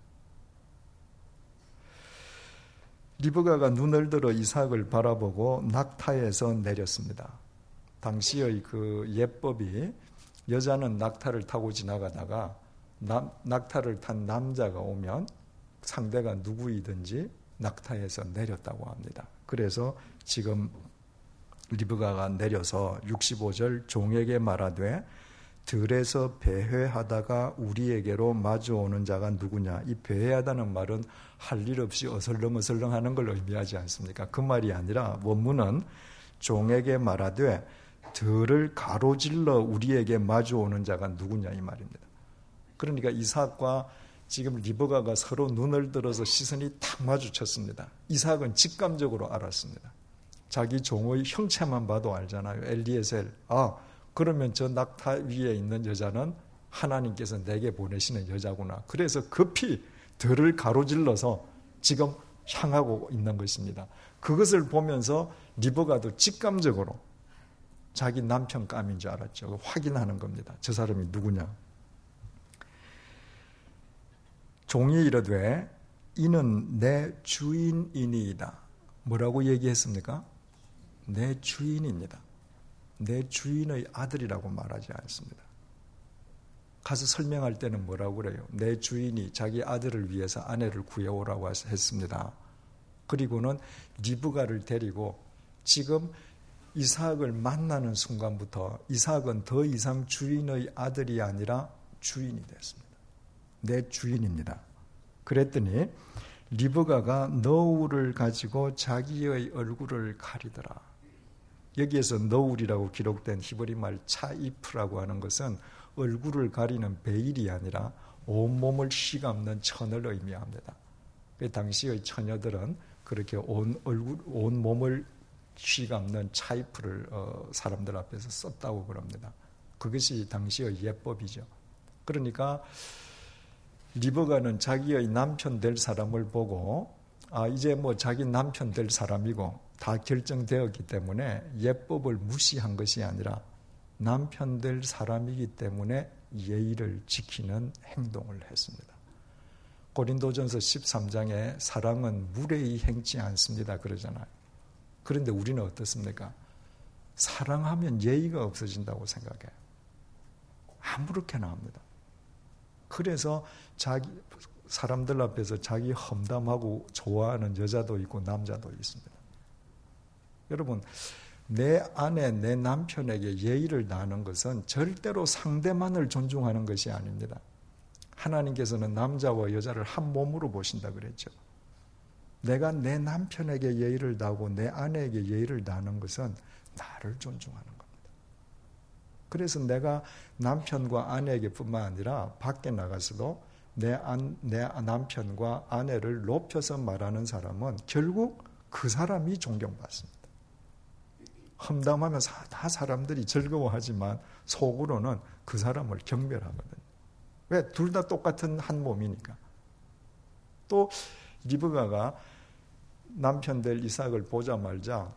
리브가가 눈을 들어 이삭을 바라보고 낙타에서 내렸습니다. 당시의 그 예법이 여자는 낙타를 타고 지나가다가 남, 낙타를 탄 남자가 오면 상대가 누구이든지 낙타에서 내렸다고 합니다. 그래서 지금 리브가가 내려서 육십오 절 종에게 말하되 들에서 배회하다가 우리에게로 마주오는 자가 누구냐. 이 배회하다는 말은 할 일 없이 어슬렁어슬렁 하는 걸 의미하지 않습니까? 그 말이 아니라 원문은 종에게 말하되 들을 가로질러 우리에게 마주오는 자가 누구냐 이 말입니다. 그러니까 이삭과 지금 리브가가 서로 눈을 들어서 시선이 탁 마주쳤습니다. 이삭은 직감적으로 알았습니다. 자기 종의 형체만 봐도 알잖아요. 엘리에셀. 아, 그러면 저 낙타 위에 있는 여자는 하나님께서 내게 보내시는 여자구나. 그래서 급히 들을 가로질러서 지금 향하고 있는 것입니다. 그것을 보면서 리브가도 직감적으로 자기 남편 감인 줄 알았죠. 확인하는 겁니다. 저 사람이 누구냐. 종이 이르되 이는 내 주인이니이다. 뭐라고 얘기했습니까? 내 주인입니다. 내 주인의 아들이라고 말하지 않습니다. 가서 설명할 때는 뭐라고 그래요? 내 주인이 자기 아들을 위해서 아내를 구해오라고 했습니다. 그리고는 리브가를 데리고 지금 이삭을 만나는 순간부터 이삭은 더 이상 주인의 아들이 아니라 주인이 됐습니다. 내 주인입니다. 그랬더니 리브가가 너울을 가지고 자기의 얼굴을 가리더라. 여기에서 너울이라고 기록된 히브리 말 차이프라고 하는 것은 얼굴을 가리는 베일이 아니라 온몸을 휘감는 천을 의미합니다. 당시의 처녀들은 그렇게 온 얼굴, 온 몸을 휘감는 차이프를 어, 사람들 앞에서 썼다고 그럽니다. 그것이 당시의 예법이죠. 그러니까 리브가는 자기의 남편 될 사람을 보고 아 이제 뭐 자기 남편 될 사람이고 다 결정되었기 때문에 예법을 무시한 것이 아니라 남편 될 사람이기 때문에 예의를 지키는 행동을 했습니다. 고린도전서 십삼 장에 사랑은 무례히 행치 않습니다 그러잖아요. 그런데 우리는 어떻습니까? 사랑하면 예의가 없어진다고 생각해요. 아무렇게나 합니다. 그래서 자기 사람들 앞에서 자기 험담하고 좋아하는 여자도 있고 남자도 있습니다. 여러분, 내 아내, 내 남편에게 예의를 다하는 것은 절대로 상대만을 존중하는 것이 아닙니다. 하나님께서는 남자와 여자를 한 몸으로 보신다 그랬죠. 내가 내 남편에게 예의를 다하고 내 아내에게 예의를 다하는 것은 나를 존중하는 겁니다. 그래서 내가 남편과 아내에게 뿐만 아니라 밖에 나가서도 내, 안, 내 남편과 아내를 높여서 말하는 사람은 결국 그 사람이 존경받습니다. 험담하면 다 사람들이 즐거워하지만 속으로는 그 사람을 경멸하거든요. 왜? 둘 다 똑같은 한 몸이니까. 또 리브가가 남편 될 이삭을 보자마자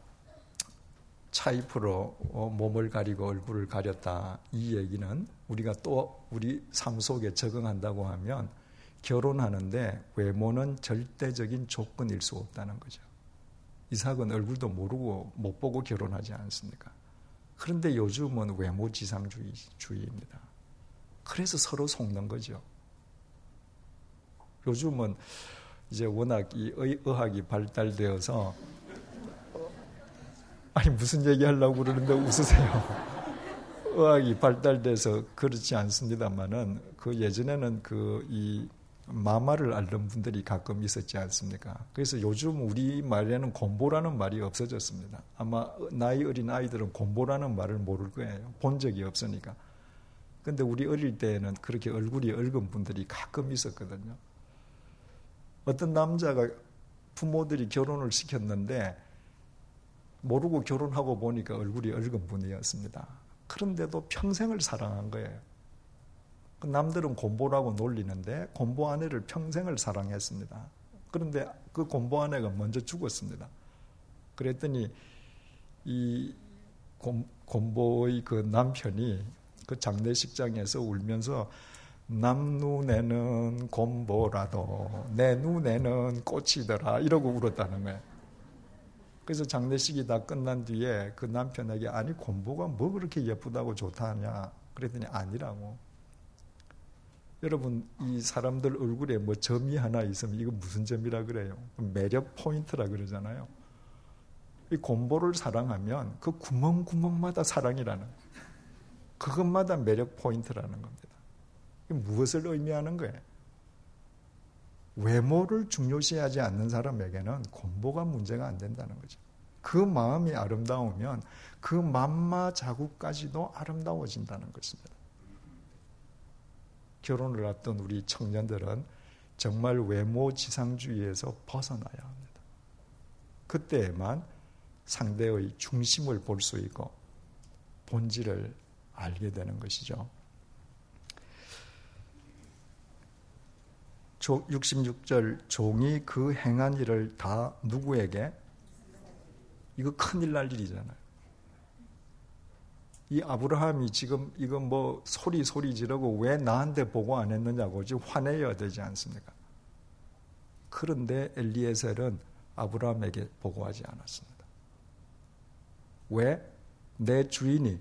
차이프로 몸을 가리고 얼굴을 가렸다. 이 얘기는 우리가 또 우리 삶 속에 적응한다고 하면 결혼하는데 외모는 절대적인 조건일 수 없다는 거죠. 이삭은 얼굴도 모르고 못 보고 결혼하지 않습니까? 그런데 요즘은 외모 지상주의입니다. 그래서 서로 속는 거죠. 요즘은 이제 워낙 이 의학이 발달되어서 아니 무슨 얘기 하려고 그러는데 웃으세요. 의학이 발달돼서 그렇지 않습니다만은 그 예전에는 그 이 마마를 앓는 분들이 가끔 있었지 않습니까? 그래서 요즘 우리 말에는 곰보라는 말이 없어졌습니다. 아마 나이 어린 아이들은 곰보라는 말을 모를 거예요. 본 적이 없으니까. 근데 우리 어릴 때에는 그렇게 얼굴이 붉은 분들이 가끔 있었거든요. 어떤 남자가 부모들이 결혼을 시켰는데 모르고 결혼하고 보니까 얼굴이 붉은 분이었습니다. 그런데도 평생을 사랑한 거예요. 남들은 곰보라고 놀리는데 곰보 아내를 평생을 사랑했습니다. 그런데 그 곰보 아내가 먼저 죽었습니다. 그랬더니 이 곰, 곰보의 그 남편이 그 장례식장에서 울면서 남 눈에는 곰보라도 내 눈에는 꽃이더라 이러고 울었다는 거예요. 그래서 장례식이 다 끝난 뒤에 그 남편에게 아니 곰보가 뭐 그렇게 예쁘다고 좋다냐 그랬더니 아니라고. 여러분 이 사람들 얼굴에 뭐 점이 하나 있으면 이거 무슨 점이라 그래요? 매력 포인트라 그러잖아요. 이 곰보를 사랑하면 그 구멍구멍마다 사랑이라는 그것마다 매력 포인트라는 겁니다. 무엇을 의미하는 거예요? 외모를 중요시하지 않는 사람에게는 곰보가 문제가 안 된다는 거죠. 그 마음이 아름다우면 그 맘마 자국까지도 아름다워진다는 것입니다. 결혼을 앞둔 우리 청년들은 정말 외모 지상주의에서 벗어나야 합니다. 그때에만 상대의 중심을 볼 수 있고 본질을 알게 되는 것이죠. 육십육 절 종이 그 행한 일을 다 누구에게? 이거 큰일 날 일이잖아요. 이 아브라함이 지금 이거 뭐 소리 소리 지르고 왜 나한테 보고 안 했느냐고 지금 화내야 되지 않습니까? 그런데 엘리에셀은 아브라함에게 보고하지 않았습니다. 왜? 내 주인이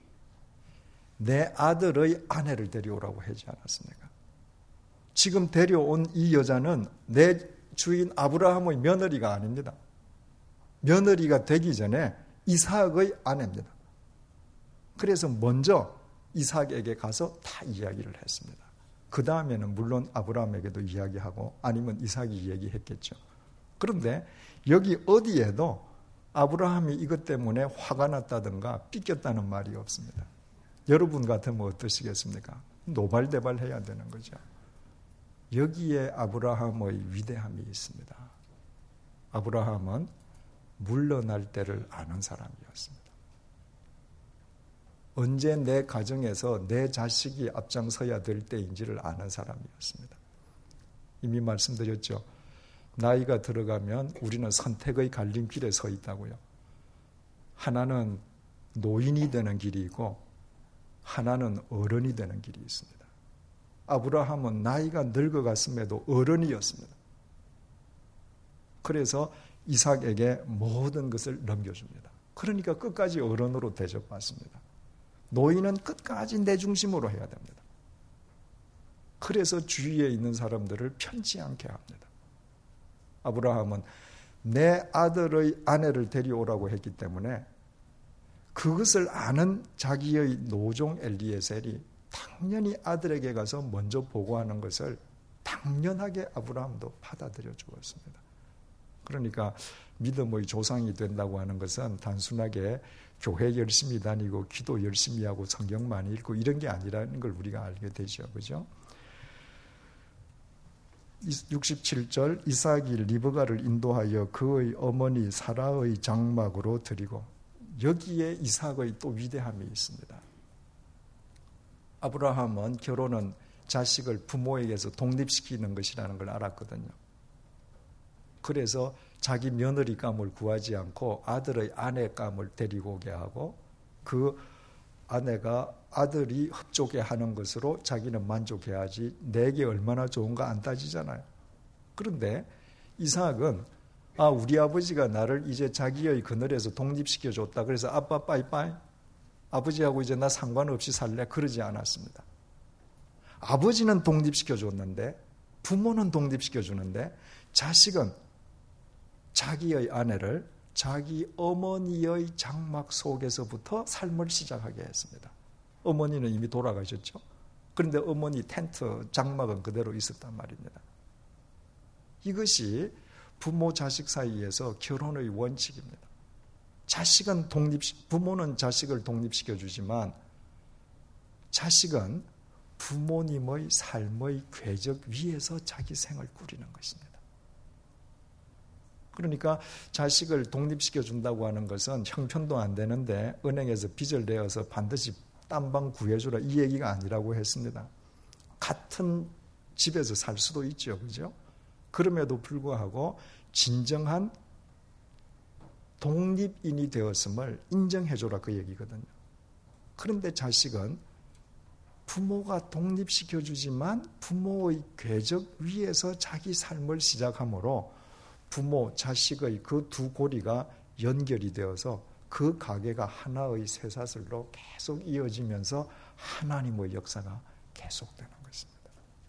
내 아들의 아내를 데려오라고 하지 않았습니까? 지금 데려온 이 여자는 내 주인 아브라함의 며느리가 아닙니다. 며느리가 되기 전에 이삭의 아내입니다. 그래서 먼저 이삭에게 가서 다 이야기를 했습니다. 그 다음에는 물론 아브라함에게도 이야기하고 아니면 이삭이 이야기했겠죠. 그런데 여기 어디에도 아브라함이 이것 때문에 화가 났다든가 삐꼈다는 말이 없습니다. 여러분 같으면 어떠시겠습니까? 노발대발 해야 되는 거죠. 여기에 아브라함의 위대함이 있습니다. 아브라함은 물러날 때를 아는 사람이었습니다. 언제 내 가정에서 내 자식이 앞장서야 될 때인지를 아는 사람이었습니다. 이미 말씀드렸죠. 나이가 들어가면 우리는 선택의 갈림길에 서 있다고요. 하나는 노인이 되는 길이 있고 하나는 어른이 되는 길이 있습니다. 아브라함은 나이가 늙어갔음에도 어른이었습니다. 그래서 이삭에게 모든 것을 넘겨줍니다. 그러니까 끝까지 어른으로 대접받습니다. 노인은 끝까지 내 중심으로 해야 됩니다. 그래서 주위에 있는 사람들을 편치 않게 합니다. 아브라함은 내 아들의 아내를 데려오라고 했기 때문에 그것을 아는 자기의 노종 엘리에셀이 당연히 아들에게 가서 먼저 보고하는 것을 당연하게 아브라함도 받아들여 주었습니다. 그러니까 믿음의 조상이 된다고 하는 것은 단순하게 교회 열심히 다니고 기도 열심히 하고 성경 많이 읽고 이런 게 아니라는 걸 우리가 알게 되죠. 그죠? 육십칠 절 이삭이 리브가를 인도하여 그의 어머니 사라의 장막으로 드리고 여기에 이삭의 또 위대함이 있습니다. 아브라함은 결혼은 자식을 부모에게서 독립시키는 것이라는 걸 알았거든요. 그래서 자기 며느리감을 구하지 않고 아들의 아내감을 데리고 오게 하고 그 아내가 아들이 흡족해 하는 것으로 자기는 만족해야지 내게 얼마나 좋은가 안 따지잖아요. 그런데 이삭은 아 우리 아버지가 나를 이제 자기의 그늘에서 독립시켜줬다. 그래서 아빠 빠이빠이 아버지하고 이제 나 상관없이 살래 그러지 않았습니다. 아버지는 독립시켜줬는데 부모는 독립시켜주는데 자식은 자기의 아내를 자기 어머니의 장막 속에서부터 삶을 시작하게 했습니다. 어머니는 이미 돌아가셨죠. 그런데 어머니 텐트 장막은 그대로 있었단 말입니다. 이것이 부모 자식 사이에서 결혼의 원칙입니다. 자식은 독립, 부모는 자식을 독립시켜 주지만 자식은 부모님의 삶의 궤적 위에서 자기 생을 꾸리는 것입니다. 그러니까 자식을 독립시켜 준다고 하는 것은 형편도 안 되는데 은행에서 빚을 내어서 반드시 딴방 구해주라 이 얘기가 아니라고 했습니다. 같은 집에서 살 수도 있죠. 그죠? 그럼에도 불구하고 진정한 독립인이 되었음을 인정해줘라 그 얘기거든요. 그런데 자식은 부모가 독립시켜주지만 부모의 궤적 위에서 자기 삶을 시작하므로 부모, 자식의 그 두 고리가 연결이 되어서 그 가게가 하나의 쇠사슬로 계속 이어지면서 하나님의 역사가 계속되는 것입니다.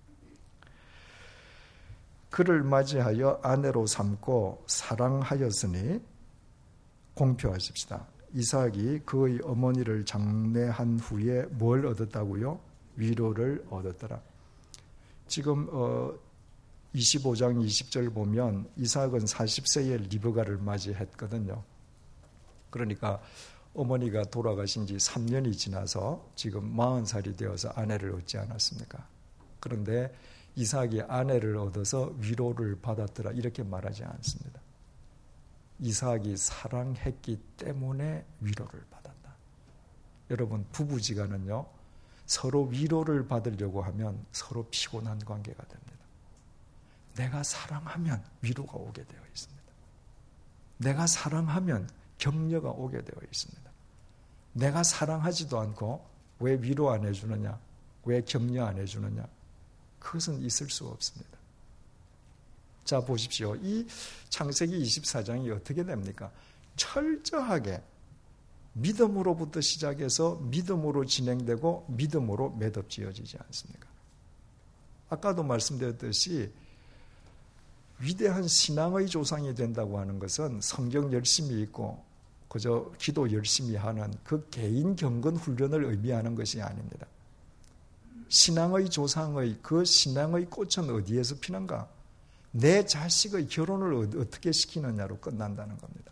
그를 맞이하여 아내로 삼고 사랑하였으니 공표하십시다. 이삭이 그의 어머니를 장례한 후에 뭘 얻었다고요? 위로를 얻었더라. 지금 어, 이십오 장 이십 절 보면 이삭은 사십 세에 리브가를 맞이했거든요. 그러니까 어머니가 돌아가신 지 삼 년이 지나서 지금 마흔 살이 되어서 아내를 얻지 않았습니까? 그런데 이삭이 아내를 얻어서 위로를 받았더라 이렇게 말하지 않습니다. 이삭이 사랑했기 때문에 위로를 받았다. 여러분 부부지간은요 서로 위로를 받으려고 하면 서로 피곤한 관계가 됩니다. 내가 사랑하면 위로가 오게 되어 있습니다. 내가 사랑하면 격려가 오게 되어 있습니다. 내가 사랑하지도 않고 왜 위로 안 해주느냐, 왜 격려 안 해주느냐, 그것은 있을 수 없습니다. 자 보십시오. 이 창세기 이십사 장이 어떻게 됩니까? 철저하게 믿음으로부터 시작해서 믿음으로 진행되고 믿음으로 매듭지어지지 않습니까? 아까도 말씀드렸듯이 위대한 신앙의 조상이 된다고 하는 것은 성경 열심히 읽고 그저 기도 열심히 하는 그 개인 경건 훈련을 의미하는 것이 아닙니다. 신앙의 조상의 그 신앙의 꽃은 어디에서 피는가? 내 자식의 결혼을 어떻게 시키느냐로 끝난다는 겁니다.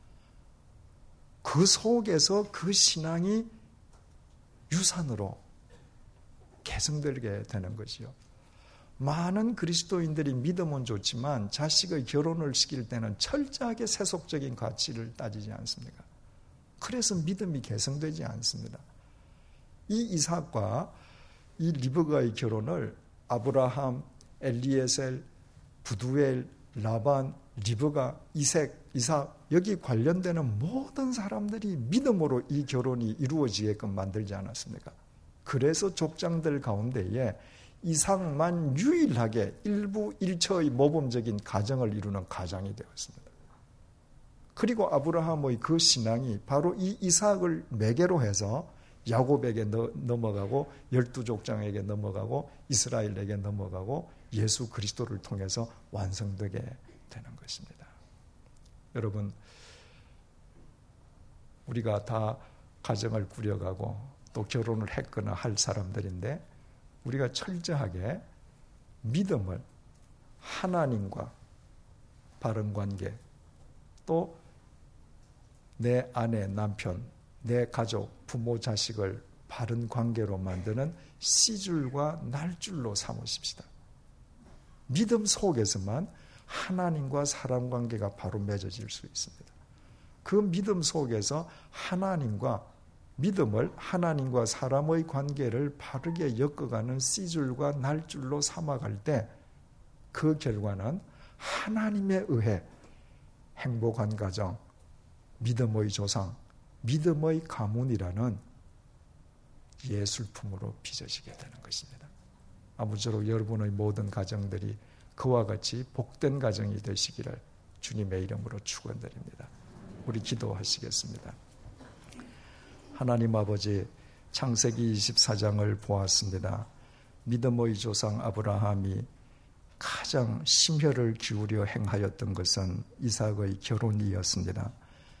그 속에서 그 신앙이 유산으로 개성되게 되는 것이요. 많은 그리스도인들이 믿음은 좋지만 자식의 결혼을 시킬 때는 철저하게 세속적인 가치를 따지지 않습니까? 그래서 믿음이 개성되지 않습니다. 이 이삭과 이 리브가의 결혼을 아브라함, 엘리에셀, 부두엘, 라반, 리브가, 이색, 이삭 여기 관련되는 모든 사람들이 믿음으로 이 결혼이 이루어지게끔 만들지 않았습니까? 그래서 족장들 가운데에 이삭만 유일하게 일부 일처의 모범적인 가정을 이루는 가장이 되었습니다. 그리고 아브라함의 그 신앙이 바로 이 이삭을 매개로 해서 야곱에게 넘어가고 열두 족장에게 넘어가고 이스라엘에게 넘어가고 예수 그리스도를 통해서 완성되게 되는 것입니다. 여러분, 우리가 다 가정을 꾸려가고 또 결혼을 했거나 할 사람들인데 우리가 철저하게 믿음을 하나님과 바른 관계 또 내 아내, 남편, 내 가족, 부모, 자식을 바른 관계로 만드는 씨줄과 날줄로 삼으십시다. 믿음 속에서만 하나님과 사람 관계가 바로 맺어질 수 있습니다. 그 믿음 속에서 하나님과 믿음을 하나님과 사람의 관계를 바르게 엮어가는 씨줄과 날줄로 삼아갈 때 그 결과는 하나님에 의해 행복한 가정, 믿음의 조상, 믿음의 가문이라는 예술품으로 빚어지게 되는 것입니다. 아무쪼록 여러분의 모든 가정들이 그와 같이 복된 가정이 되시기를 주님의 이름으로 축원드립니다. 우리 기도하시겠습니다. 하나님 아버지, 창세기 이십사 장을 보았습니다. 믿음의 조상 아브라함이 가장 심혈을 기울여 행하였던 것은 이삭의 결혼이었습니다.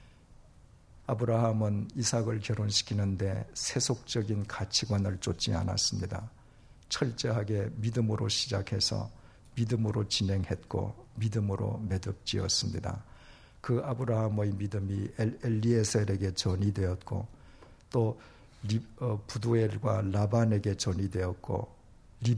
아브라함은 이삭을 결혼시키는데 세속적인 가치관을 쫓지 않았습니다. 철저하게 믿음으로 시작해서 믿음으로 진행했고 믿음으로 매듭지었습니다. 그 아브라함의 믿음이 엘리에셀에게 전이되었고 또 부두엘과 라반에게 전이되었고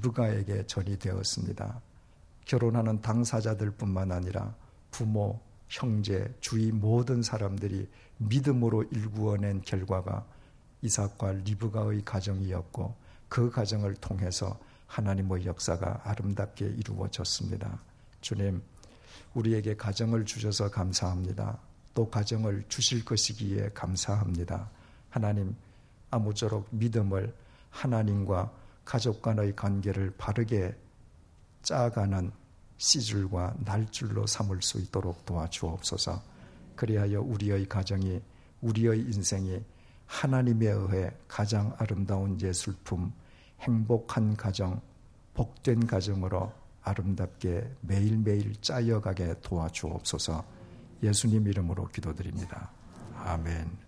리브가에게 전이되었습니다. 결혼하는 당사자들뿐만 아니라 부모, 형제, 주위 모든 사람들이 믿음으로 일구어낸 결과가 이삭과 리브가의 가정이었고 그 가정을 통해서 하나님의 역사가 아름답게 이루어졌습니다. 주님, 우리에게 가정을 주셔서 감사합니다. 또 가정을 주실 것이기에 감사합니다. 하나님, 아무쪼록 믿음을 하나님과 가족 간의 관계를 바르게 짜가는 씨줄과 날줄로 삼을 수 있도록 도와주옵소서. 그리하여 우리의 가정이, 우리의 인생이 하나님에 의해 가장 아름다운 예술품, 행복한 가정, 복된 가정으로 아름답게 매일매일 짜여가게 도와주옵소서. 예수님 이름으로 기도드립니다. 아멘.